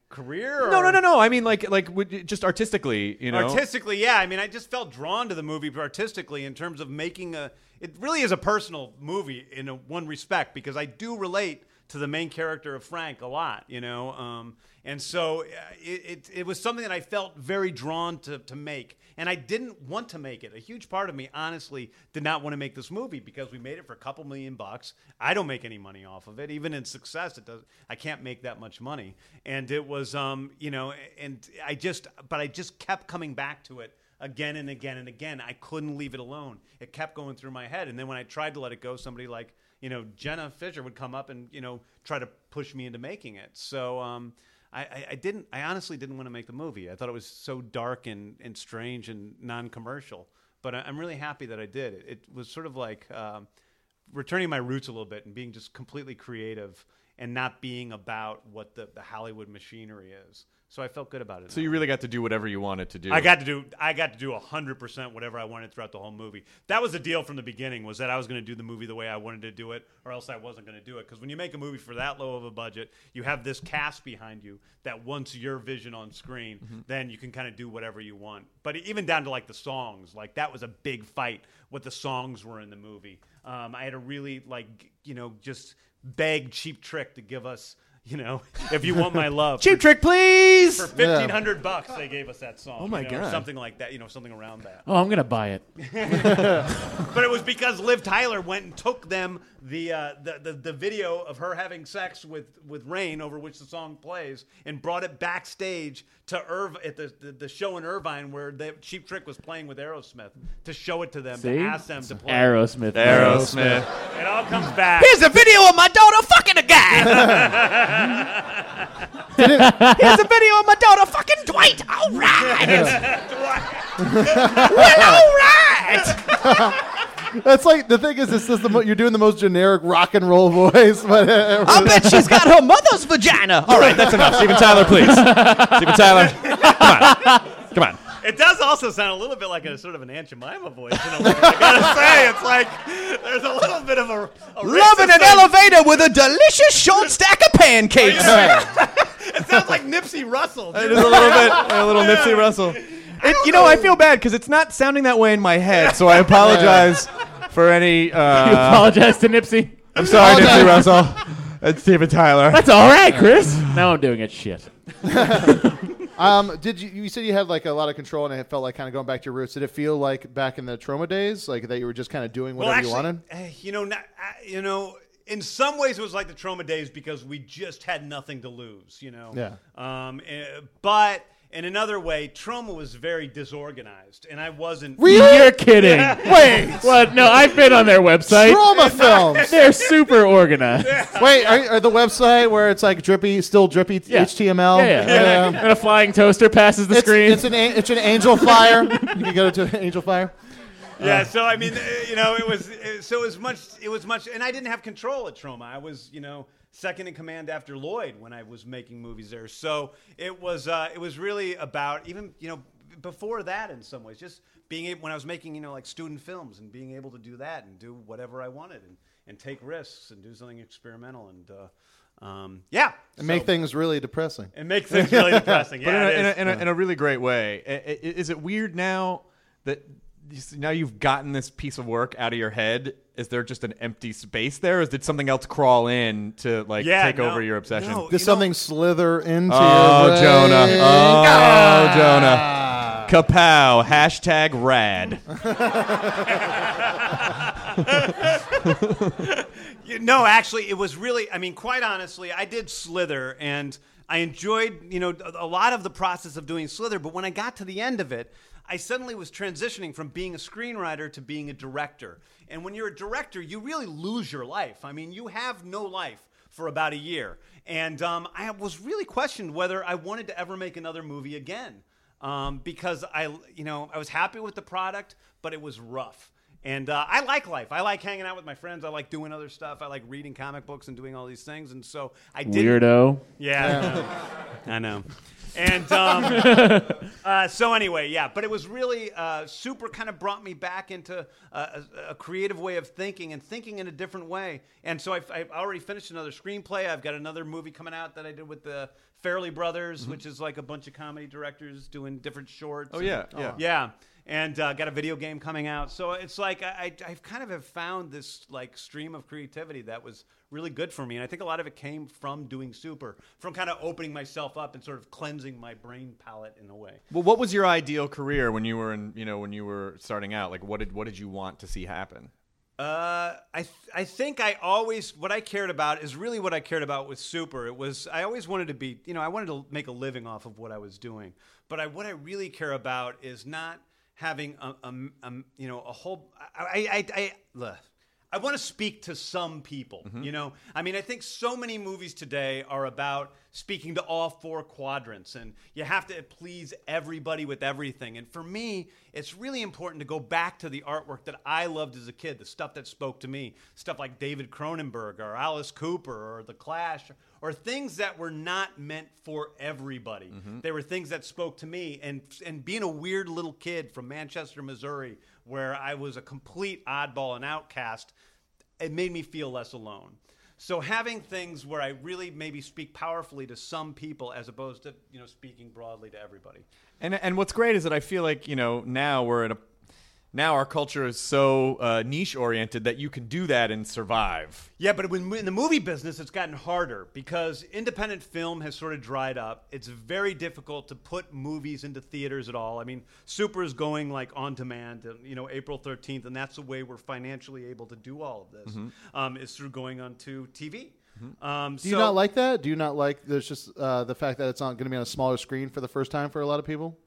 career? Or? No. I mean, like just artistically, you know. Artistically, yeah. I mean, I just felt drawn to the movie artistically in terms of making it really is a personal movie in one respect, because I do relate to the main character of Frank a lot, you know. And so it was something that I felt very drawn to make. And I didn't want to make it. A huge part of me, honestly, did not want to make this movie because we made it for a couple $1 million. I don't make any money off of it. Even in success, I can't make that much money. And it was, you know, and I just kept coming back to it again and again and again. I couldn't leave it alone. It kept going through my head. And then when I tried to let it go, somebody like, you know, Jenna Fischer would come up and, you know, try to push me into making it. So, I honestly didn't want to make the movie. I thought it was so dark and strange and non-commercial. But I'm really happy that I did. It was sort of like returning my roots a little bit and being just completely creative and not being about what the Hollywood machinery is. So I felt good about it. So you really got to do whatever you wanted to do. I got to do 100% whatever I wanted throughout the whole movie. That was the deal from the beginning, was that I was going to do the movie the way I wanted to do it, or else I wasn't going to do it. Because when you make a movie for that low of a budget, you have this cast behind you that wants your vision on screen, then you can kind of do whatever you want. But even down to like the songs, like that was a big fight, what the songs were in the movie. I had to really just beg Cheap Trick to give us, you know, If You Want My Love. Cheap Trick, please! For $1,500, they gave us that song. Oh, my God. Something like that, something around that. Oh, I'm going to buy it. But it was because Liv Tyler went and took them the video of her having sex with Rain, over which the song plays, and brought it backstage to at the show in Irvine where Cheap Trick was playing with Aerosmith, to show it to them, to ask them to play. Aerosmith. It all comes back. Here's a video of my daughter fucking a guy. Here's a video of my daughter fucking Dwight. All right. Well, all right. That's like, the thing is, you're doing the most generic rock and roll voice. But I bet she's got her mother's vagina. All right, that's enough. Steven Tyler, please. Steven Tyler, come on. It does also sound a little bit like a sort of an Aunt Jemima voice in a way. I gotta say, it's like there's a little bit of a love in an elevator with a delicious short stack of pancakes. It sounds like Nipsey Russell. It is a little bit, a little Nipsey Russell. I feel bad because it's not sounding that way in my head, so I apologize for any. You apologize to Nipsey. I'm sorry, Nipsey Russell. It's Steven Tyler. That's all right, Chris. Now I'm doing it. Shit. Did you said you had like a lot of control, and it felt like kind of going back to your roots. Did it feel like back in the Troma days, like that you were just kind of doing whatever you wanted? In some ways it was like the Troma days because we just had nothing to lose, Yeah. But in another way, Troma was very disorganized, and I wasn't. Really? You're kidding. Wait. What? No, I've been on their website. Troma Films. They're super organized. Wait, are the website where it's like still drippy HTML? Yeah. And a flying toaster passes the screen. It's an Angel Fire. You can go to Angel Fire. Yeah, so I mean, it was much, and I didn't have control at Troma. I was, second in command after Lloyd when I was making movies there. So it was really about even, before that in some ways, just being able, when I was making, like student films and being able to do that and do whatever I wanted and take risks and do something experimental and make things really depressing. And make things really depressing. Yeah, but in a really great way. Is it weird now that now you've gotten this piece of work out of your head? Is there just an empty space there, or did something else crawl in to take over your obsession? No, did something slither into your brain? Jonah. Jonah. Kapow. #rad. No, actually, it was really, quite honestly, I did Slither, and I enjoyed, a lot of the process of doing Slither, but when I got to the end of it, I suddenly was transitioning from being a screenwriter to being a director. And when you're a director, you really lose your life. You have no life for about a year. And I was really questioned whether I wanted to ever make another movie again. Because I was happy with the product, but it was rough. And I like life. I like hanging out with my friends. I like doing other stuff. I like reading comic books and doing all these things. And so I did. Weirdo. Yeah. I know. And so anyway, yeah. But it was really Super kind of brought me back into a creative way of thinking and thinking in a different way. And so I've already finished another screenplay. I've got another movie coming out that I did with the Farrelly Brothers, which is like a bunch of comedy directors doing different shorts. Oh, yeah. Yeah. And got a video game coming out. So it's like I've kind of have found this like stream of creativity that was really good for me. And I think a lot of it came from doing Super, from kind of opening myself up and sort of cleansing my brain palette in a way. Well, what was your ideal career when you were when you were starting out? Like, what did you want to see happen? I think what I cared about is really what I cared about with Super. I always wanted to be, I wanted to make a living off of what I was doing. But what I really care about is not having a whole. I want to speak to some people, I mean, I think so many movies today are about speaking to all four quadrants, and you have to please everybody with everything. And for me, it's really important to go back to the artwork that I loved as a kid, the stuff that spoke to me, stuff like David Cronenberg or Alice Cooper or The Clash, or things that were not meant for everybody. They were things that spoke to me. And being a weird little kid from Manchester, Missouri, where I was a complete oddball and outcast, it made me feel less alone. So having things where I really maybe speak powerfully to some people as opposed to, speaking broadly to everybody. And what's great is that I feel like, now our culture is so niche oriented that you can do that and survive. Yeah, but in the movie business, it's gotten harder because independent film has sort of dried up. It's very difficult to put movies into theaters at all. I mean, Super is going like on demand, April 13th, and that's the way we're financially able to do all of this, is through going onto TV. Do you not like that? Do you not like there's just the fact that it's not going to be on a smaller screen for the first time for a lot of people?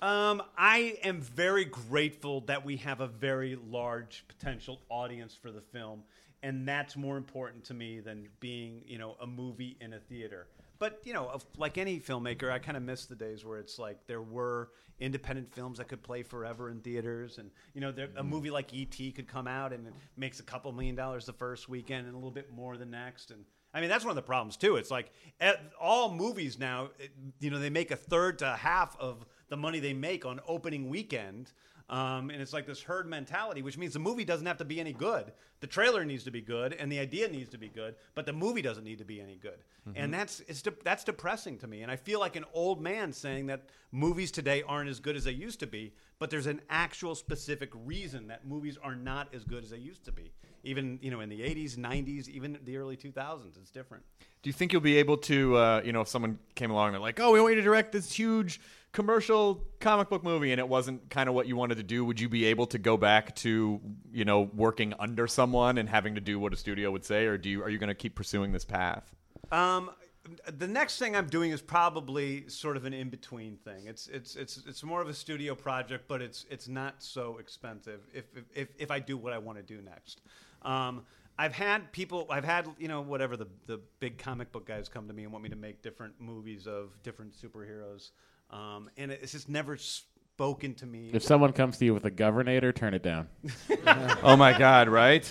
I am very grateful that we have a very large potential audience for the film, and that's more important to me than being, a movie in a theater. But, like any filmmaker, I kind of miss the days where it's like there were independent films that could play forever in theaters, and, a movie like E.T. could come out and it makes a couple $1 million the first weekend and a little bit more the next, and I mean, that's one of the problems, too. It's like all movies now, they make a third to half of the money they make on opening weekend. And it's like this herd mentality, which means the movie doesn't have to be any good. The trailer needs to be good, and the idea needs to be good, but the movie doesn't need to be any good. And that's depressing to me. And I feel like an old man saying that movies today aren't as good as they used to be, but there's an actual specific reason that movies are not as good as they used to be. Even, in the 80s, 90s, even the early 2000s, it's different. Do you think you'll be able to, if someone came along and they're like, oh, we want you to direct this huge commercial comic book movie and it wasn't kind of what you wanted to do, would you be able to go back to, working under someone and having to do what a studio would say, or are you going to keep pursuing this path? The next thing I'm doing is probably sort of an in-between thing. It's more of a studio project, but it's not so expensive if I do what I want to do next. I've had whatever the big comic book guys come to me and want me to make different movies of different superheroes, and it's just never spoken to me. If someone comes to you with a Governator, turn it down. Oh my God, right?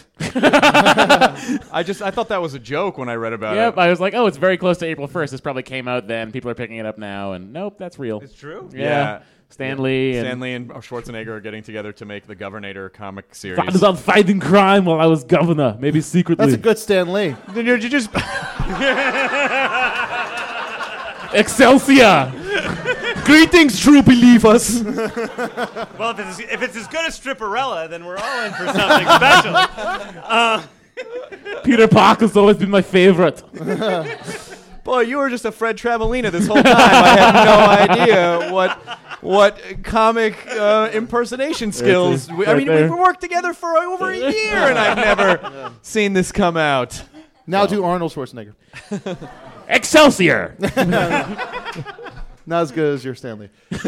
I thought that was a joke when I read about it. Yep, I was like, oh, it's very close to April 1st. This probably came out then. People are picking it up now, and nope, that's real. It's true? Yeah. Stan Lee and Schwarzenegger are getting together to make the Governator comic series. It was about fighting crime while I was governor, maybe secretly. That's a good Stan Lee. Then you just Excelsior! Greetings, true believers. Well, if it's as good as Stripperella, then we're all in for something special. Peter Parker's always been my favorite. Boy, you were just a Fred Travalena this whole time. I had no idea what comic impersonation skills. We've worked together for over a year, and I've never seen this come out. Now do Arnold Schwarzenegger. Excelsior! Not as good as your Stanley.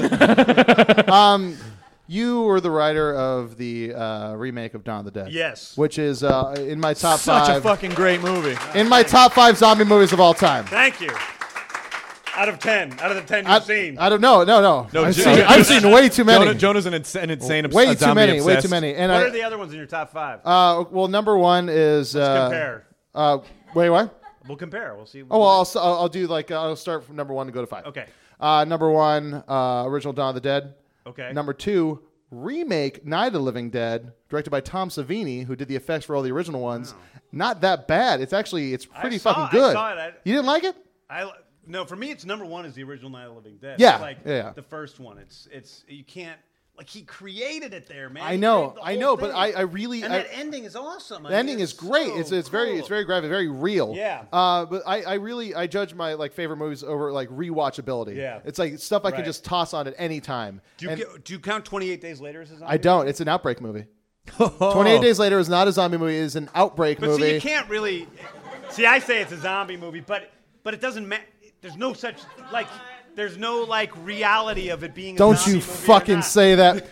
You were the writer of the remake of Dawn of the Dead. Yes. Which is in my top five. Such a fucking great movie. In my top 5 zombie movies of all time. Thank you. Out of the 10 you've seen. I don't know. No. I've seen way too many. Jonah's an insane way too many. Obsessed. Way too many. And what are the other ones in your top 5? Well, number 1 is... Let's compare. Wait, what? We'll compare. We'll see. Oh, well, I'll do like I'll start from number 1 and go to 5. Okay. Number 1, original Dawn of the Dead. Okay. Number 2, remake Night of the Living Dead, directed by Tom Savini, who did the effects for all the original ones. Not that bad. It's pretty fucking good. I saw it. You didn't like it? No, for me, it's number 1 is the original Night of the Living Dead. Yeah. It's like yeah. the first one. It's you can't. Like, he created it there, man. I know, but I really... And that ending is awesome. The ending is great. So it's very graphic, very real. Yeah. But I judge my favorite movies over rewatchability. Yeah. It's like stuff I can just toss on at any time. Do you count 28 Days Later as a zombie I don't. movie? It's an outbreak movie. 28 Days Later is not a zombie movie. It is an outbreak movie. But see, you can't really... See, I say it's a zombie movie, but it doesn't matter. There's no such... There's no reality of it being. Don't a zombie you movie fucking say that.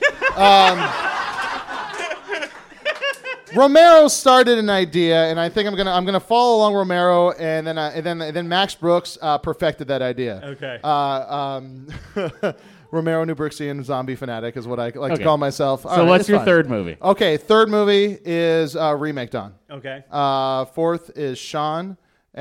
Romero started an idea, and I think I'm gonna follow along Romero, and then Max Brooks perfected that idea. Okay. Romero Newbrixian zombie fanatic is what I like to call myself. So what's your third movie? Okay, third movie is remake Dawn. Okay. Fourth is Shaun,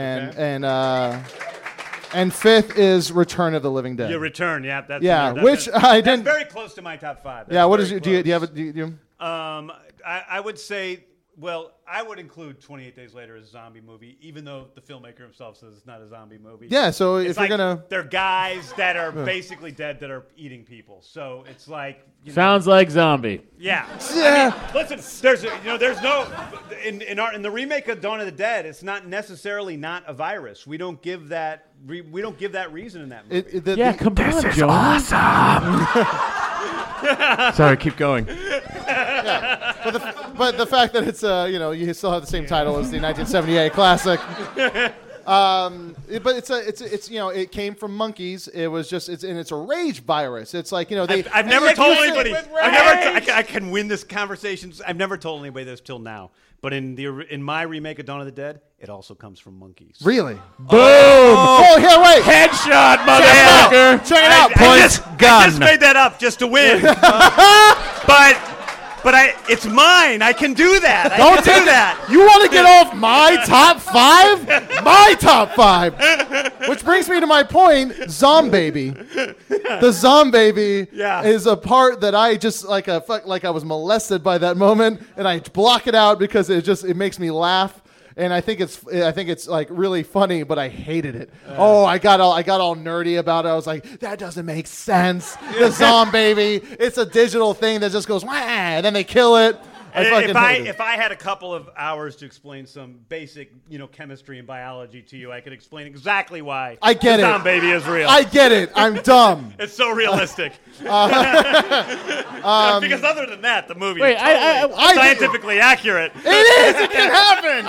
and fifth is Return of the Living Dead. Yeah, Return. Yeah, that's which I didn't. That's very close to my top 5. That's What is very it? Do you have it? I would say. Well, I would include 28 Days Later as a zombie movie, even though the filmmaker himself says it's not a zombie movie. Yeah, so it's if you're gonna, they're guys that are basically dead that are eating people. So it's like sounds like zombie. Yeah. I mean, listen, there's no in the remake of Dawn of the Dead. It's not necessarily not a virus. We don't give that reason in that movie. Come on, This is Joe. awesome. Sorry, keep going. but the fact that it's you still have the same title as the 1978 classic. But it's it came from monkeys. It was just it's a rage virus. It's like I've never told anybody. I can win this conversation. I've never told anybody this till now. But in my remake of Dawn of the Dead, it also comes from monkeys. Really? Boom! Oh, here, wait! Headshot, motherfucker! Check it out. I just made that up just to win. But it's mine. I can do that. Don't do that. You want to get off my top 5? My top 5. Which brings me to my point, Zombaby. The Zombaby is a part that I just like I was molested by that moment, and I block it out because it makes me laugh. And I think it's like really funny, but I hated it. I got all nerdy about it. I was like, that doesn't make sense. The Zombaby, it's a digital thing that just goes wah, and then they kill it. If I had a couple of hours to explain some basic, chemistry and biology to you, I could explain exactly why I get the it. Zombaby is real. I get it. I'm dumb. It's so realistic. Because other than that, the movie is totally scientifically accurate. It is. It can happen.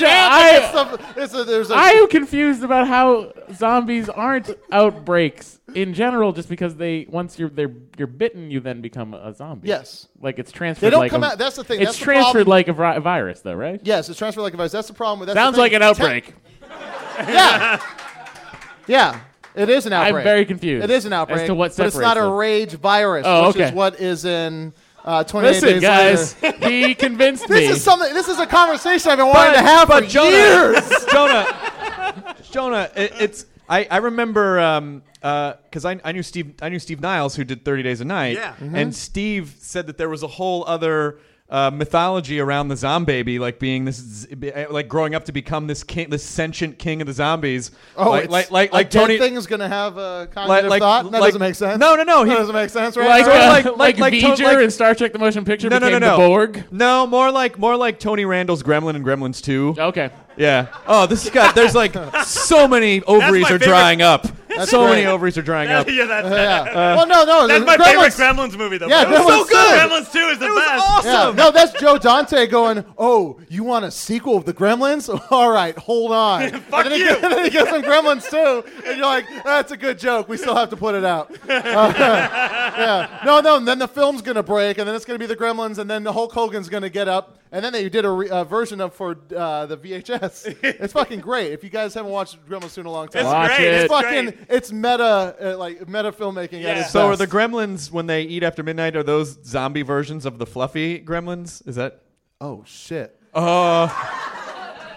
I am confused about how zombies aren't outbreaks in general, just because once you're bitten, you then become a zombie. Yes. Like it's transferred. They don't come out. That's the thing. It's transferred like a virus, though, right? Yes, it's transferred like a virus. That's the problem. Sounds like an outbreak. Yeah. Yeah. It is an outbreak. I'm very confused. It is an outbreak. As to what separates but it's not a them. rage virus, which is what is in 28 Listen, Days guys, Later. he convinced me. This is a conversation I've been wanting to have for years. Jonah, I remember because I knew Steve Niles, who did 30 Days a Night, and Steve said that there was a whole other mythology around the Zombaby, like being this, like growing up to become this king, this sentient king of the zombies. Like Tony thing is going to have a cognitive thought. That doesn't make sense. No. That doesn't make sense, right? Like V'ger in Star Trek: The Motion Picture became the Borg. No, more like Tony Randall's Gremlin and Gremlins 2. Okay. Yeah. Oh, this has got. There's like so many ovaries are drying up. So many ovaries are drying up. Well, no. That's my favorite Gremlins movie, though. Yeah, it was so good. Gremlins 2 is the was best. awesome. Yeah. No, that's Joe Dante going, oh, you want a sequel of the Gremlins? All right, hold on. Fuck you. And then he gets some Gremlins 2, and you're like, that's a good joke. We still have to put it out. Yeah. No, and then the film's going to break, and then it's going to be the Gremlins, and then the Hulk Hogan's going to get up, and then they did a version of for the VHS. It's fucking great. If you guys haven't watched Gremlins 2 in a long time. Watch it. It's fucking, it's meta, meta filmmaking. Yeah. At its So are best. the Gremlins, when they eat after midnight, are those zombie versions of the fluffy Gremlins? Is that? Oh, shit.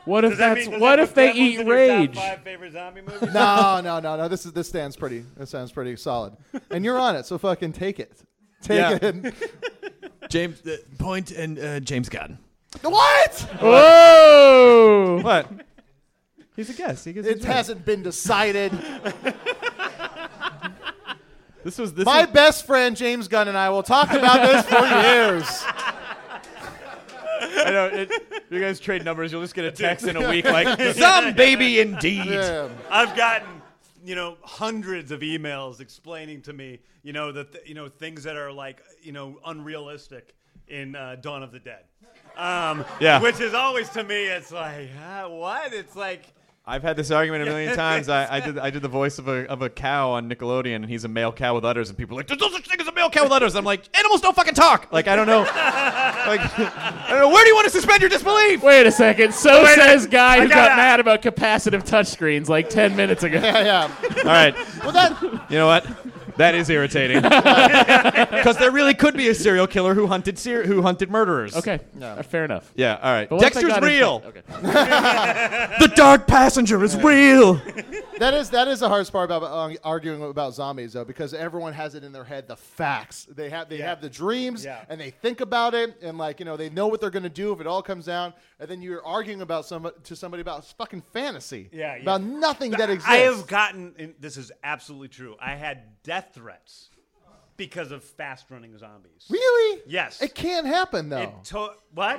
What if Does that that's? mean- does What that if put they that one's eat in your rage? Top 5 favorite zombie movies? No. This sounds pretty solid. And you're on it, so fucking take it. Take it. James Point and James Gunn. What? Whoa! What? He's a guest. He gets It hasn't been decided. This was My best friend James Gunn and I will talk about this for years. I know. If you guys trade numbers, you'll just get a text in a week like, "Some baby indeed." Yeah. I've gotten, hundreds of emails explaining to me, things that are like, unrealistic in Dawn of the Dead. Yeah. Which is always to me, it's like, what? It's like. I've had this argument a million times. I did the voice of a cow on Nickelodeon, and he's a male cow with udders, and people are like, "There's no such thing as a male cow with udders." I'm like, animals don't fucking talk. Like, I don't know. I don't know. Where do you want to suspend your disbelief? Wait a second. So says guy who got mad about capacitive touchscreen like 10 minutes ago. Yeah. All right. Well, You know what? That is irritating. Because there really could be a serial killer who hunted murderers. Okay. Fair enough. Yeah. All right. But once I Dexter's got real. Okay. The dark passenger is real. That is the hardest part about arguing about zombies, though, because everyone has it in their head, the facts. They have the dreams, and they think about it, and they know what they're going to do if it all comes down, and then you're arguing about somebody about fucking fantasy, about nothing that exists. I have gotten, and this is absolutely true, I had death threats because of fast-running zombies. Really? Yes. It can't happen, though. What?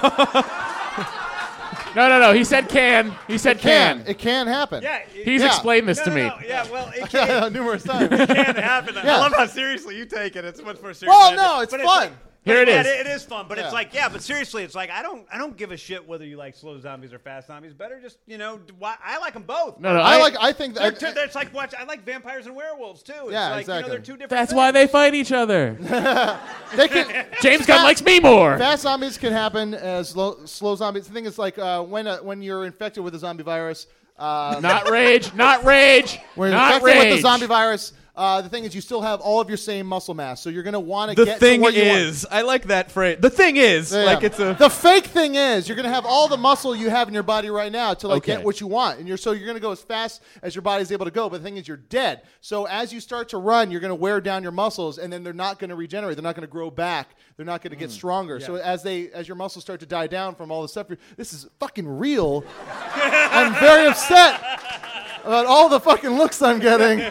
No. He said can. He said can. It can happen. Yeah. He's explained this to me. No. Yeah, well, it can. Numerous times. It can happen. Yeah. I love how seriously you take it. It's much more serious. Well, no, it's fun. Here it is. It is fun, but it's like, but seriously, it's like I don't give a shit whether you like slow zombies or fast zombies. Better just, I like them both. No, I think that it's like I like vampires and werewolves too. It's Yeah, like, exactly. they're two different. That's things. why they fight each other. they can. James Gunn likes me more. Fast zombies can happen as slow zombies. The thing is, like when you're infected with a zombie virus. Not rage. Not rage. When you're not infected rage. with the zombie virus. The thing is, you still have all of your same muscle mass, so you're going to want to The get thing to where you is, I like that phrase. The thing is, like it's a. The fake thing is, you're going to have all the muscle you have in your body right now to Okay. get what you want, and you're going to go as fast as your body's able to go. But the thing is, you're dead. So as you start to run, you're going to wear down your muscles, and then they're not going to regenerate. They're not going to grow back. They're not going to get stronger. So as your muscles start to die down from all the stuff, this is fucking real. I'm very upset about all the fucking looks I'm getting.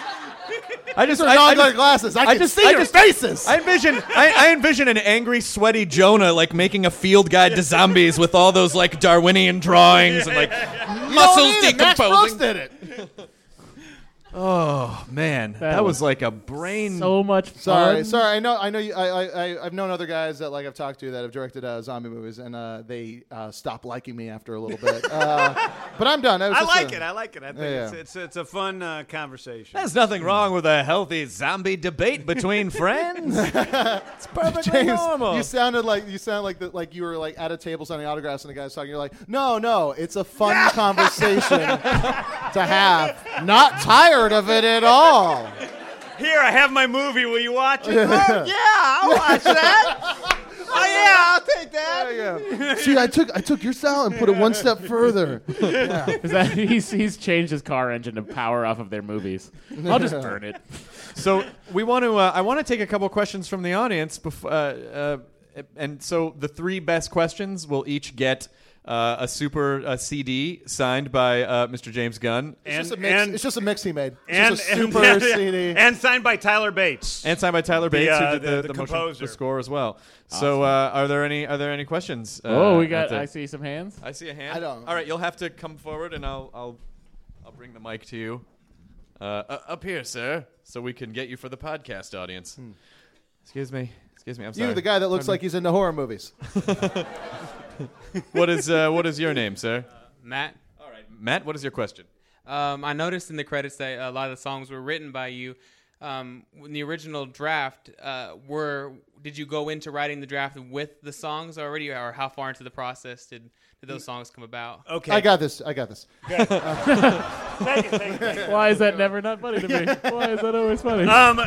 I just glasses. I can see your faces. I envision an angry, sweaty Jonah like making a field guide to zombies with all those like Darwinian drawings and like muscles Max Brooks decomposing. did it. Oh man, that was like a brain. So much fun. Sorry. I know. I've known other guys that I've talked to that have directed zombie movies, and they stopped liking me after a little bit. But I'm done. I like it. I think it's a fun conversation. There's nothing wrong with a healthy zombie debate between friends. It's perfectly James, normal. you sound like you were like at a table signing autographs, and the guy's talking. You're like, no, it's a fun conversation to have. Not tired of it at all. Here, I have my movie. Will you watch it? Oh, yeah, I'll watch that. Oh, yeah, I'll take that. Yeah. See, I took your style and put it one step further. Yeah. Is that he's changed his car engine to power off of their movies. I'll just burn it. So we want to. I want to take a couple questions from the audience. And so the three best questions will each get a super CD signed by Mr. James Gunn. It's just a mix he made. And It's just a super CD. And signed by Tyler Bates. And signed by Tyler Bates, who did the motion, composer. the score as well. Awesome. So are there any questions? We got. I see some hands. I see a hand. I don't. All right, you'll have to come forward, and I'll bring the mic to you. Up here, sir, so we can get you for the podcast audience. Excuse me. I'm sorry. You, the guy that looks like he's into horror movies. What is your name, sir? Matt. All right, Matt. What is your question? I noticed in the credits that a lot of the songs were written by you. in the original draft, did you go into writing the draft with the songs already, or how far into the process did those songs come about? Okay, I got this. Thank you. Why is that never not funny to me? Why is that always funny?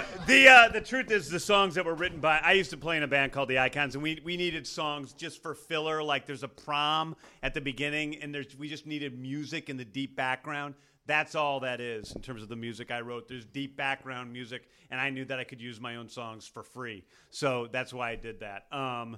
The truth is, the songs that were written by, I used to play in a band called the Icons, and we needed songs just for filler. Like there's a prom at the beginning, and we just needed music in the deep background. That's all that is in terms of the music I wrote. There's deep background music, and I knew that I could use my own songs for free. So that's why I did that. Was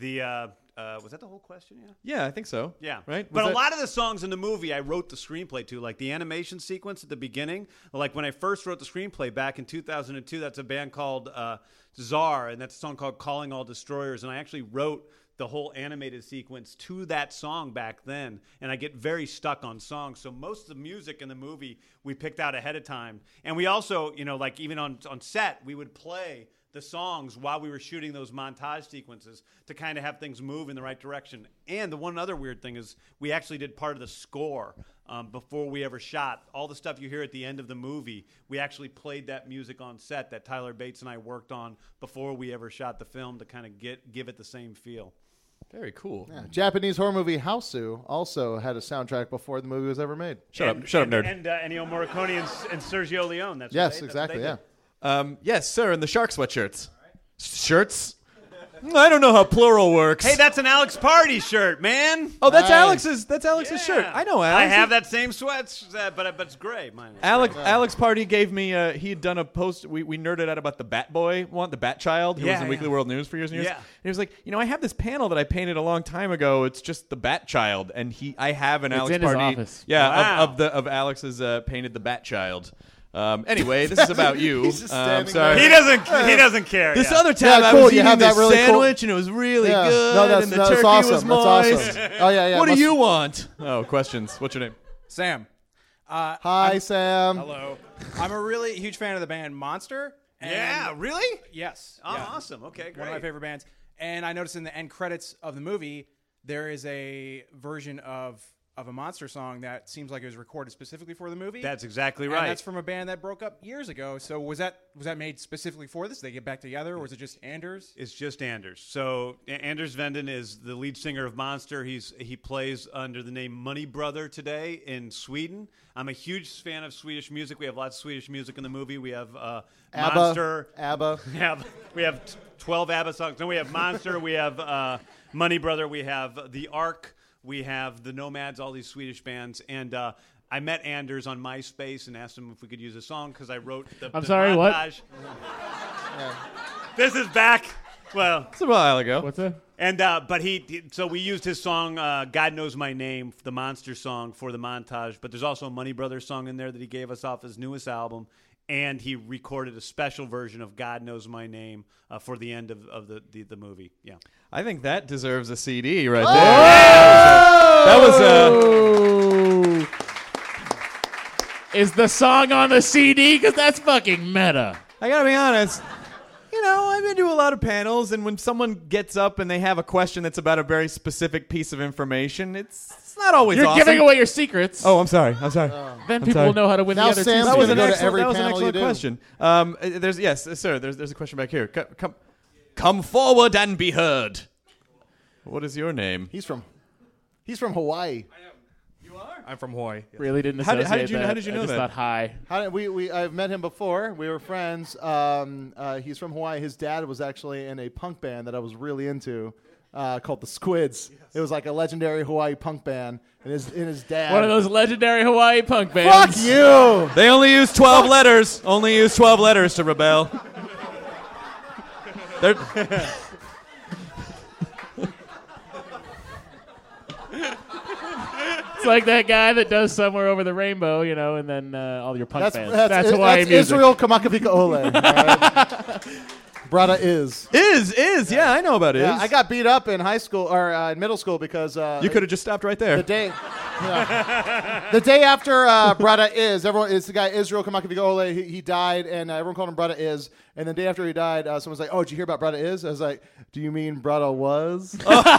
that the whole question? Yeah, I think so. Yeah. Right? But a lot of the songs in the movie I wrote the screenplay to, like the animation sequence at the beginning. Like when I first wrote the screenplay back in 2002, that's a band called Czar, and that's a song called Calling All Destroyers. And I actually wrote the whole animated sequence to that song back then, and I get very stuck on songs. So most of the music in the movie we picked out ahead of time. And we also, like even on set, we would play the songs while we were shooting those montage sequences to kind of have things move in the right direction. And the one other weird thing is we actually did part of the score before we ever shot. All the stuff you hear at the end of the movie, we actually played that music on set that Tyler Bates and I worked on before we ever shot the film to kind of give it the same feel. Very cool. Yeah. Japanese horror movie Hausu also had a soundtrack before the movie was ever made. Shut up, nerd. And Ennio Morricone and Sergio Leone. That's yes, right. exactly. That's Yeah. Yes, sir, and the shark sweatshirts. Shirts? I don't know how plural works. Hey, that's an Alex Party shirt, man. Oh, that's Alex's. That's Alex's shirt. I know Alex. I have that same sweats, but it's gray. Mine is Alex Party gave me. He had done a post. We nerded out about the Bat Boy one, the Bat Child, who was in Weekly World News for years and years. Yeah. And he was like, I have this panel that I painted a long time ago. It's just the Bat Child, and I have an It's Alex in his Party. office. Yeah, Wow. of Alex's painted the Bat Child. Anyway, this is about you. He's just standing sorry. He doesn't care. This yeah. other time Yeah, I cool. was You eating have that this really cool- sandwich and it was really Yeah. good. No, that's and the no, turkey that's awesome. was That's moist. awesome. Oh yeah. What do you want? Oh, questions. What's your name? Sam. Hi, Sam. Hello. I'm a really huge fan of the band Monster. And Yeah, really? Yes. Oh, yeah. awesome. Okay, great. One of my favorite bands. And I noticed in the end credits of the movie, there is a version of a Monster song that seems like it was recorded specifically for the movie. That's exactly And right. that's from a band that broke up years ago. So was that made specifically for this? Did they get back together, or was it just Anders? It's just Anders. So Anders Venden is the lead singer of Monster. He plays under the name Money Brother today in Sweden. I'm a huge fan of Swedish music. We have lots of Swedish music in the movie. We have ABBA. Monster. ABBA. We have 12 ABBA songs. Then we have Monster. We have Money Brother. We have The Ark. We have the Nomads, all these Swedish bands. And I met Anders on MySpace and asked him if we could use a song because I wrote the montage. What? This is back. Well, It's a while ago. What's that? and but so we used his song "God Knows My Name," the Monster song, for the montage. But there's also a Money Brothers song in there that he gave us off his newest album, and he recorded a special version of "God Knows My Name" for the end of the movie. Yeah, I think that deserves a CD right there. That was Is the song on the CD? Because that's fucking meta. I gotta be honest. I've been to a lot of panels, and when someone gets up and they have a question that's about a very specific piece of information, it's not always You're awesome. giving away your secrets. Oh, I'm sorry. Then people will know how to win Now the other Sam's two. That was gonna an go to excellent, every that was an panel you excellent do. question. Yes, sir. There's a question back here. Come forward and be heard. What is your name? He's from Hawaii. I'm from Hawaii. Yes. Really didn't How associate did you that. how did you know I just that? thought hi. How did I've met him before. We were friends. He's from Hawaii. His dad was actually in a punk band that I was really into, called the Squids. Yes. It was like a legendary Hawaii punk band, and his dad. One of those legendary Hawaii punk bands. Fuck you! They only use 12 letters. Only use 12 letters to rebel. It's like that guy that does Somewhere Over the Rainbow, and then all your punk bands. That's Hawaii that's music. Israel Kamakavika Ole. All right? Brada is. Yeah, I know about Is. Yeah, I got beat up in high school or in middle school because you could have just stopped right there. the day. The day after Brada it's the guy Israel Kamakavigola. He died, and everyone called him Brada Is. And the day after he died, someone's like, "Oh, did you hear about Brada Is?" I was like, "Do you mean Brada Was?"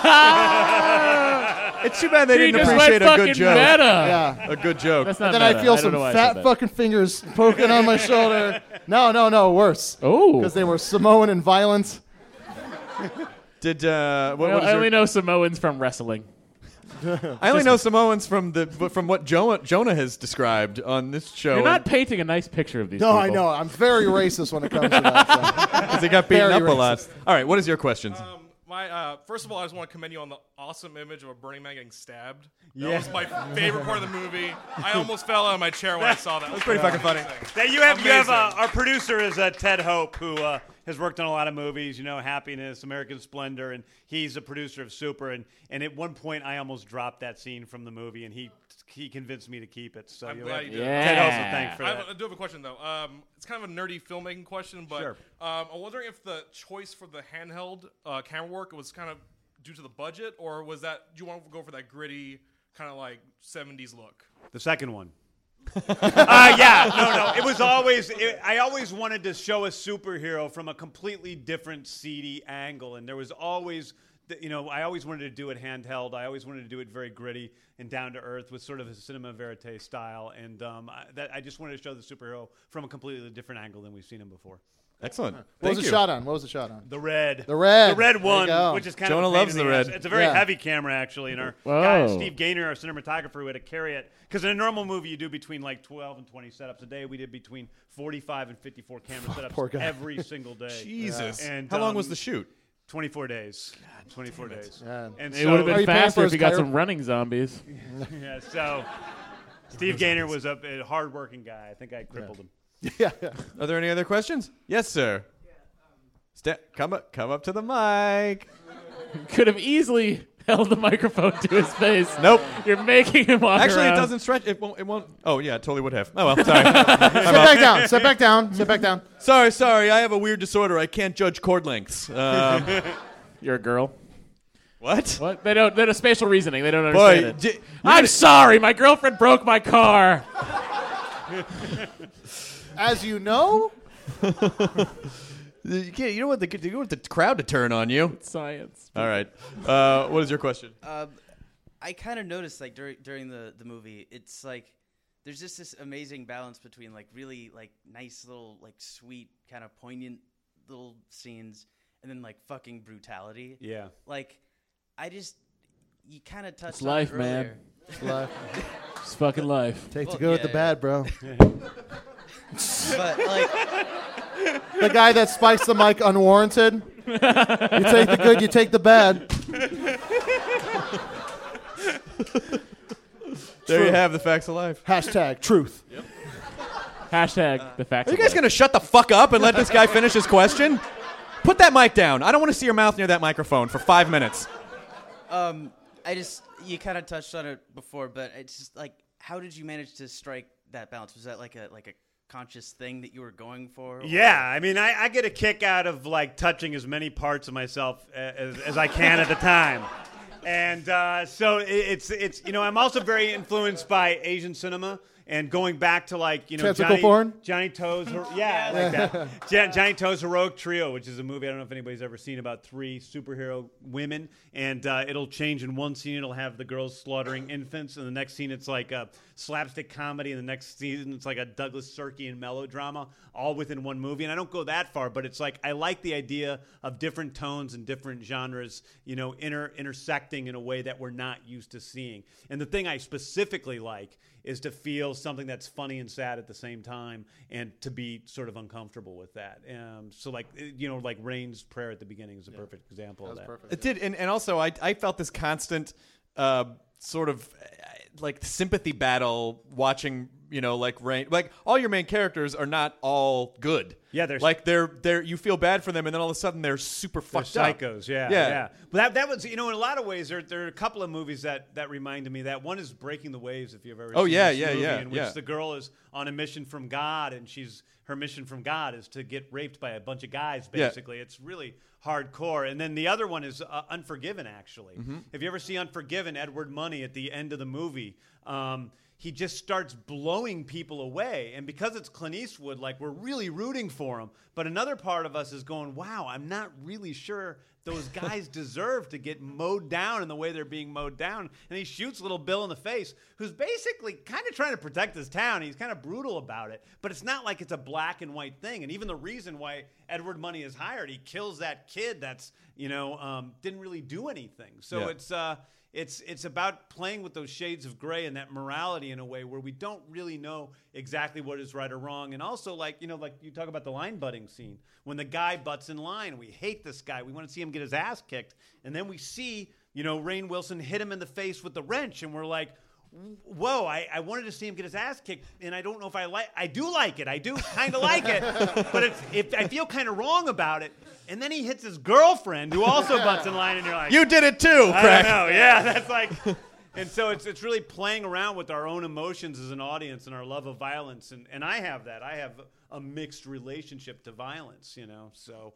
It's too bad they didn't appreciate a good joke. Meta. Yeah, a good joke. That's not and then meta. I feel some fat fucking fingers poking on my shoulder. No, worse. Oh, because they were Samoan and violent. Did I only know Samoans from wrestling. I only know Samoans from what Jonah has described on this show. You're not painting a nice picture of these No, people. I know. I'm very racist when it comes to that. Because they got beaten Very up a lot. racist. All right, what is your question? First of all, I just want to commend you on the awesome image of a Burning Man getting stabbed. Yeah. That was my favorite part of the movie. I almost fell out of my chair when I saw that. That was pretty fucking funny. That you have our producer is Ted Hope, who has worked on a lot of movies, Happiness, American Splendor, and he's a producer of Super. And at one point, I almost dropped that scene from the movie, and he convinced me to keep it. So I'm glad you did. Ted Hope, thanks for that. I do have a question, though. It's kind of a nerdy filmmaking question, but sure. I'm wondering if the choice for the handheld camera work was kind of due to the budget, or do you want to go for that gritty kind of like 70s look? The second one. No. It was always. I always wanted to show a superhero from a completely different, seedy angle, and there was always, I always wanted to do it handheld. I always wanted to do it very gritty and down to earth with sort of a cinema verite style, and I just wanted to show the superhero from a completely different angle than we've seen him before. Excellent. What was the shot on? The red. The red. The red one, which is kind Jonah of a pain loves in the red. ass. It's a very heavy camera, actually. And our guy, Steve Gaynor, our cinematographer, who had to carry it. Because in a normal movie, you do between like 12 and 20 setups a day. We did between 45 and 54 camera setups every single day. Jesus. Yeah. And how long was the shoot? 24 days. 24 days. Yeah. And it would have been faster if you got tire? some running zombies. Yeah, so Steve Gaynor was a hard-working guy. I think I crippled him. Yeah. Are there any other questions? Yes, sir. Come up to the mic. Could have easily held the microphone to his face. Nope. You're making him walk Actually, around. it doesn't stretch. It won't. Oh, yeah, it totally would have. Oh, well, sorry. Sit back down. Sorry. I have a weird disorder. I can't judge chord lengths. You're a girl. What? They don't. They're a spatial reasoning. They don't understand Boy, it. I'm sorry. My girlfriend broke my car. As you know. You don't want the crowd to turn on you. It's science. All right. What is your question? I kind of noticed like during the movie, it's like there's just this amazing balance between like really like nice little like sweet kind of poignant little scenes and then like fucking brutality. Yeah. Like you kind of touched It's on life, it earlier. man. It's life. It's fucking life. Take the good with the bad, bro. But like the guy that spikes the mic unwarranted. You take the good, you take the bad. There you have the facts of life. Hashtag truth. Yep. Hashtag the facts Are you of guys life. going to shut the fuck up and let this guy finish his question? Put that mic down. I don't want to see your mouth near that microphone for 5 minutes. You kind of touched on it before, but it's just like, how did you manage to strike that balance? Was that like a conscious thing that you were going for? Yeah, I mean, I get a kick out of like touching as many parts of myself as I can at the time. And so it's I'm also very influenced by Asian cinema and going back to like Johnny Toe's Johnny Toe's Heroic Trio, which is a movie I don't know if anybody's ever seen about 3 superhero women, and it'll change in one scene. It'll have the girls slaughtering infants, and the next scene it's like a slapstick comedy, and the next season it's like a Douglas Sirkian melodrama, all within one movie. And I don't go that far, but it's like I like the idea of different tones and different genres, intersecting in a way that we're not used to seeing. And the thing I specifically like is to feel something that's funny and sad at the same time, and to be sort of uncomfortable with that. So like Rain's prayer at the beginning is a perfect example of that. Perfect. It did, and also I felt this constant sort of like sympathy battle watching like Rain, like all your main characters are not all good. Yeah, they're like they're you feel bad for them, and then all of a sudden they're super fucked up. Psychos, yeah. But that was, in a lot of ways, there are a couple of movies that reminded me of that. One is Breaking the Waves, if you've ever seen this movie, in which the girl is on a mission from God, and her mission from God is to get raped by a bunch of guys, basically. It's really hardcore. And then the other one is Unforgiven, actually. Mm-hmm. If you ever see Unforgiven, Edward Money at the end of the movie, he just starts blowing people away. And because it's Clint Eastwood, like, we're really rooting for him. But another part of us is going, wow, I'm not really sure those guys deserve to get mowed down in the way they're being mowed down. And he shoots little Bill in the face, who's basically kind of trying to protect his town. He's kind of brutal about it. But it's not like it's a black and white thing. And even the reason why Edward Money is hired, he kills that kid that's, didn't really do anything. So it's about playing with those shades of gray and that morality in a way where we don't really know exactly what is right or wrong. And also, like you talk about the line butting scene. When the guy butts in line, we hate this guy. We want to see him get his ass kicked. And then we see, Rainn Wilson hit him in the face with the wrench. And we're like, whoa, I wanted to see him get his ass kicked. And I don't know if I do like it. I do kind of like it. But I feel kind of wrong about it. And then he hits his girlfriend, who also butts in line, and you're like, you did it too, I Craig. don't know. Yeah, that's like, and so it's really playing around with our own emotions as an audience and our love of violence. And I have that. I have a mixed relationship to violence, So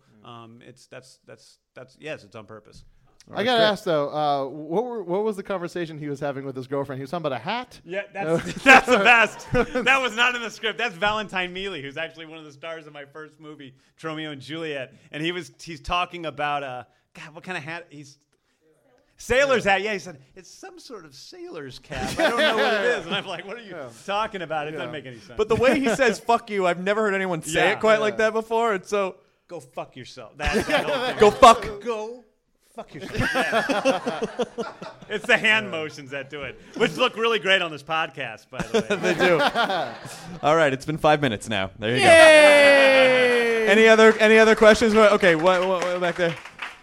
yes, it's on purpose. I gotta ask though, what was the conversation he was having with his girlfriend? He was talking about a hat. Yeah, that's the best. That was not in the script. That's Valentine Mealy, who's actually one of the stars of my first movie, Romeo and Juliet, and he's talking about God, what kind of hat? Sailor's hat. Yeah, he said it's some sort of sailor's cap. I don't know what it is, and I'm like, what are you talking about? It doesn't make any sense. But the way he says "fuck you," I've never heard anyone say it quite like that before. It's so go fuck yourself. That's that whole thing. Go fuck. Go. Fuck yourself. Yeah. It's the hand motions that do it, which look really great on this podcast, by the way. They do. All right, it's been 5 minutes now. There you go. Any other questions? Okay, what back there?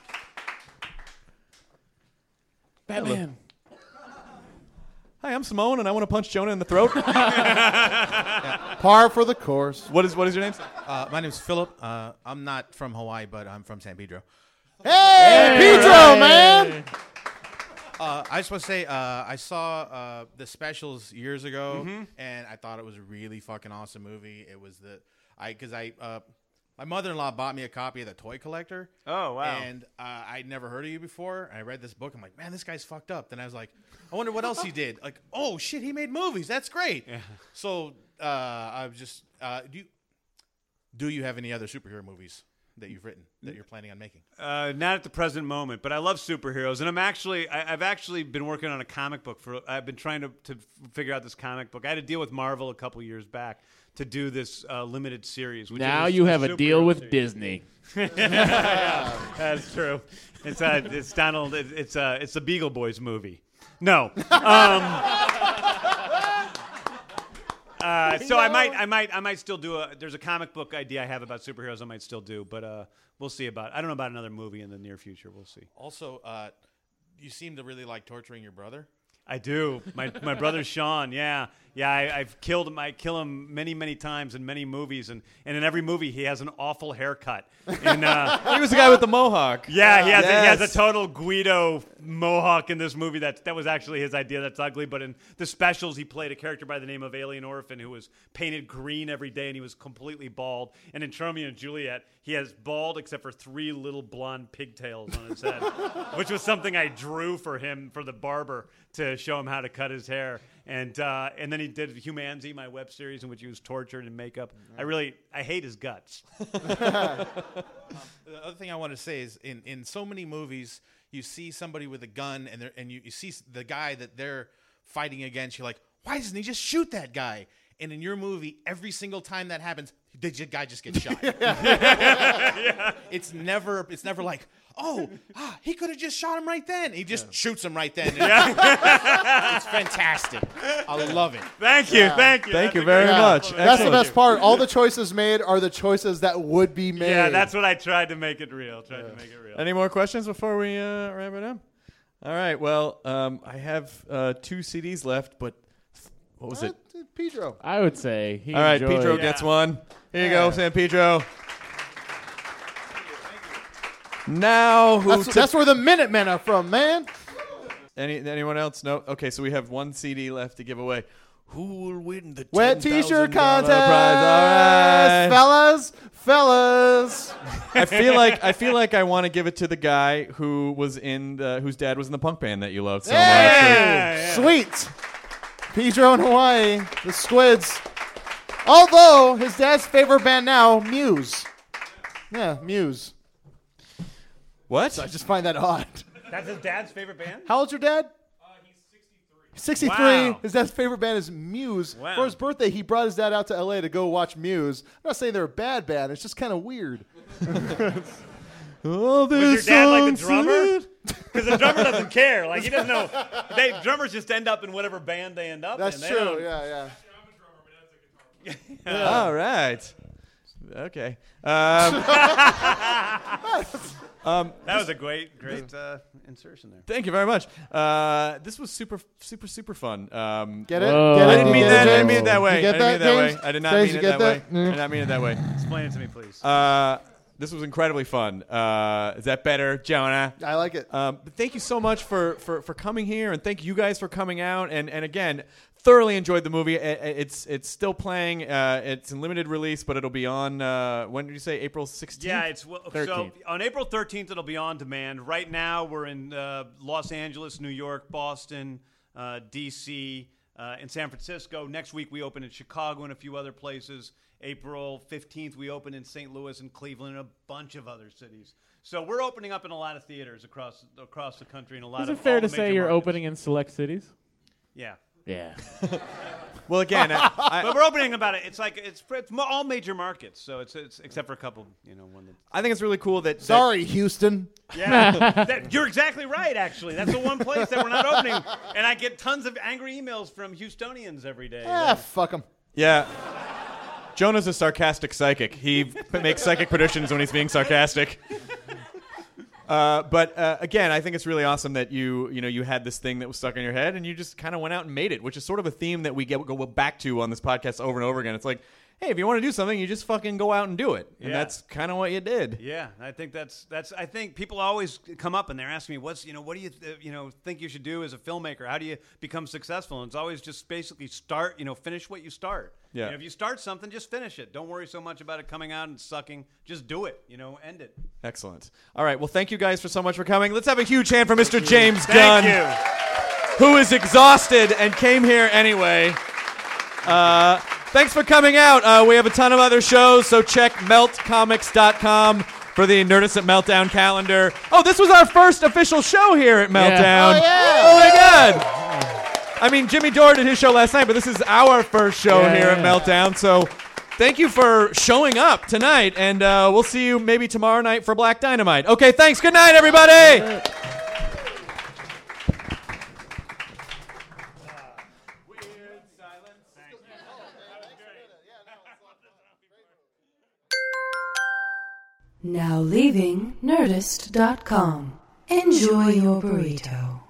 Batman. Hi, I'm Simone, and I want to punch Jonah in the throat. Par for the course. What is your name? My name's Philip. I'm not from Hawaii, but I'm from San Pedro. Hey, Pedro, man! I just want to say I saw the specials years ago, and I thought it was a really fucking awesome movie. It was my mother-in-law bought me a copy of The Toy Collector. Oh, wow. And I'd never heard of you before. I read this book. I'm like, man, this guy's fucked up. Then I was like, I wonder what else he did. Like, oh, shit, he made movies. That's great. Yeah. So I was just do you have any other superhero movies that you've written that you're planning on making? Not at the present moment, but I love superheroes, and I've actually been working on a comic book I've been trying to figure out this comic book. I had a deal with Marvel a couple years back to do this limited series. Now you have a deal with Disney. Yeah, that's true. It's Donald. It's the Beagle Boys movie. No. So I might still do there's a comic book idea I have about superheroes I might still do, but we'll see I don't know about another movie in the near future. We'll see. Also, you seem to really like torturing your brother. I do. My brother Sean, yeah. I've killed him. I kill him many times in many movies, and in every movie he has an awful haircut. And, he was the guy with the mohawk. Yeah, he has a total Guido mohawk in this movie. That was actually his idea. That's ugly. But in the specials, he played a character by the name of Alien Orphan who was painted green every day, and he was completely bald. And in Romeo and Juliet, he has bald except for 3 little blonde pigtails on his head, which was something I drew for him for the barber to show him how to cut his hair. And then he did Humanity, my web series, in which he was tortured in makeup. I hate his guts. The other thing I want to say is in so many movies, you see somebody with a gun and you see the guy that they're fighting against. You're like, why doesn't he just shoot that guy? And in your movie, every single time that happens, the guy just gets shot. Yeah. It's never like, he could have just shot him right then. He just shoots him right then. It's fantastic. I love it. Thank you. Thank you very much. That's the best part. All the choices made are the choices that would be made. Yeah, that's what I tried to make it real. Any more questions before we wrap it up? All right. Well, I have 2 CDs left, but What was it? Pedro. I would say he All right, enjoyed- Pedro gets one. Here you go, San Pedro. Now, that's where the Minutemen are from, man. Anyone else? No? Okay, so we have one CD left to give away. Who will win the Wet $10,000 T-shirt prize? contest, All right. fellas. I feel like I want to give it to the guy who was whose dad was in the punk band that you loved so much. Yeah. Sweet. Pedro in Hawaii, the Squids. Although his dad's favorite band now, Muse. Yeah, Muse. What? So I just find that odd. That's his dad's favorite band? How old's your dad? He's 63. Wow. His dad's favorite band is Muse. Wow. For his birthday, he brought his dad out to L.A. to go watch Muse. I'm not saying they're a bad band. It's just kind of weird. Was your dad like the drummer? Because the drummer doesn't care. Like, he doesn't know. Drummers just end up in whatever band they end up in. That's They true. don't- Yeah. All right. Okay. That was a great insertion there. Thank you very much. This was super fun. Get it? I didn't mean that. I didn't mean it that way. You get I didn't mean it that way. James? I did not James, mean you it get that way. that? I did not mean it that way. Explain it to me, please. This was incredibly fun. Is that better, Jonah? I like it. But thank you so much for coming here, and thank you guys for coming out. And again, thoroughly enjoyed the movie. It's still playing. It's in limited release, but it'll be on. When did you say? April 16th? Yeah, so so on April 13th it'll be on demand. Right now we're in Los Angeles, New York, Boston, D.C., and San Francisco. Next week we open in Chicago and a few other places. April 15th we open in St. Louis and Cleveland and a bunch of other cities. So we're opening up in a lot of theaters across the country and a lot Is of it fair all to the say major you're markets. opening in select cities? Yeah. Yeah. Well, again, but we're opening about it. It's like it's all major markets. So it's except for a couple, one that. I think it's really cool that. Sorry, Houston. Yeah, you're exactly right. Actually, that's the one place that we're not opening, and I get tons of angry emails from Houstonians every day. Fuck them. Yeah. Jonah's a sarcastic psychic. He makes psychic predictions when he's being sarcastic. But again, I think it's really awesome that you had this thing that was stuck in your head and you just kind of went out and made it, which is sort of a theme that we go back to on this podcast over and over again. It's like, hey, if you want to do something, you just fucking go out and do it. And that's kind of what you did. Yeah, I think that's. I think people always come up and they're asking me, what do you think you should do as a filmmaker? How do you become successful? And it's always just basically start. Finish what you start. Yeah. If you start something, just finish it. Don't worry so much about it coming out and sucking. Just do it. End it. Excellent. All right. Well, thank you guys so much for coming. Let's have a huge hand for Mr. James Gunn, who is exhausted and came here anyway. Thanks for coming out. We have a ton of other shows, so check meltcomics.com for the Nerdist at Meltdown calendar. Oh, this was our first official show here at Meltdown. Yeah. Oh my God. I mean, Jimmy Dore did his show last night, but this is our first show here at Meltdown, so thank you for showing up tonight, and we'll see you maybe tomorrow night for Black Dynamite. Okay, thanks. Good night, everybody. Now leaving Nerdist.com. Enjoy your burrito.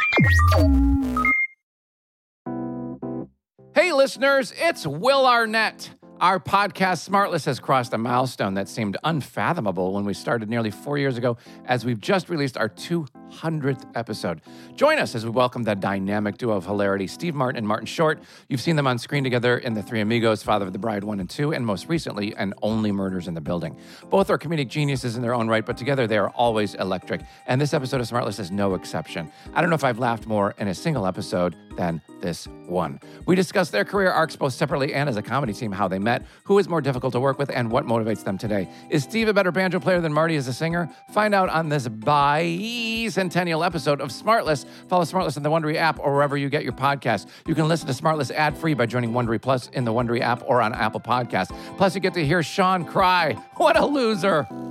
Hey, listeners, it's Will Arnett. Our podcast, Smartless, has crossed a milestone that seemed unfathomable when we started nearly 4 years ago, as we've just released our 200th episode. Join us as we welcome the dynamic duo of hilarity, Steve Martin and Martin Short. You've seen them on screen together in The Three Amigos, Father of the Bride 1 and 2, and most recently, in Only Murders in the Building. Both are comedic geniuses in their own right, but together they are always electric. And this episode of Smartless is no exception. I don't know if I've laughed more in a single episode than this one. We discuss their career arcs both separately and as a comedy team, how they met, who is more difficult to work with, and what motivates them today. Is Steve a better banjo player than Marty as a singer? Find out on this bicentennial episode of Smartless. Follow Smartless in the Wondery app or wherever you get your podcasts. You can listen to Smartless ad-free by joining Wondery Plus in the Wondery app or on Apple Podcasts. Plus, you get to hear Sean cry. What a loser.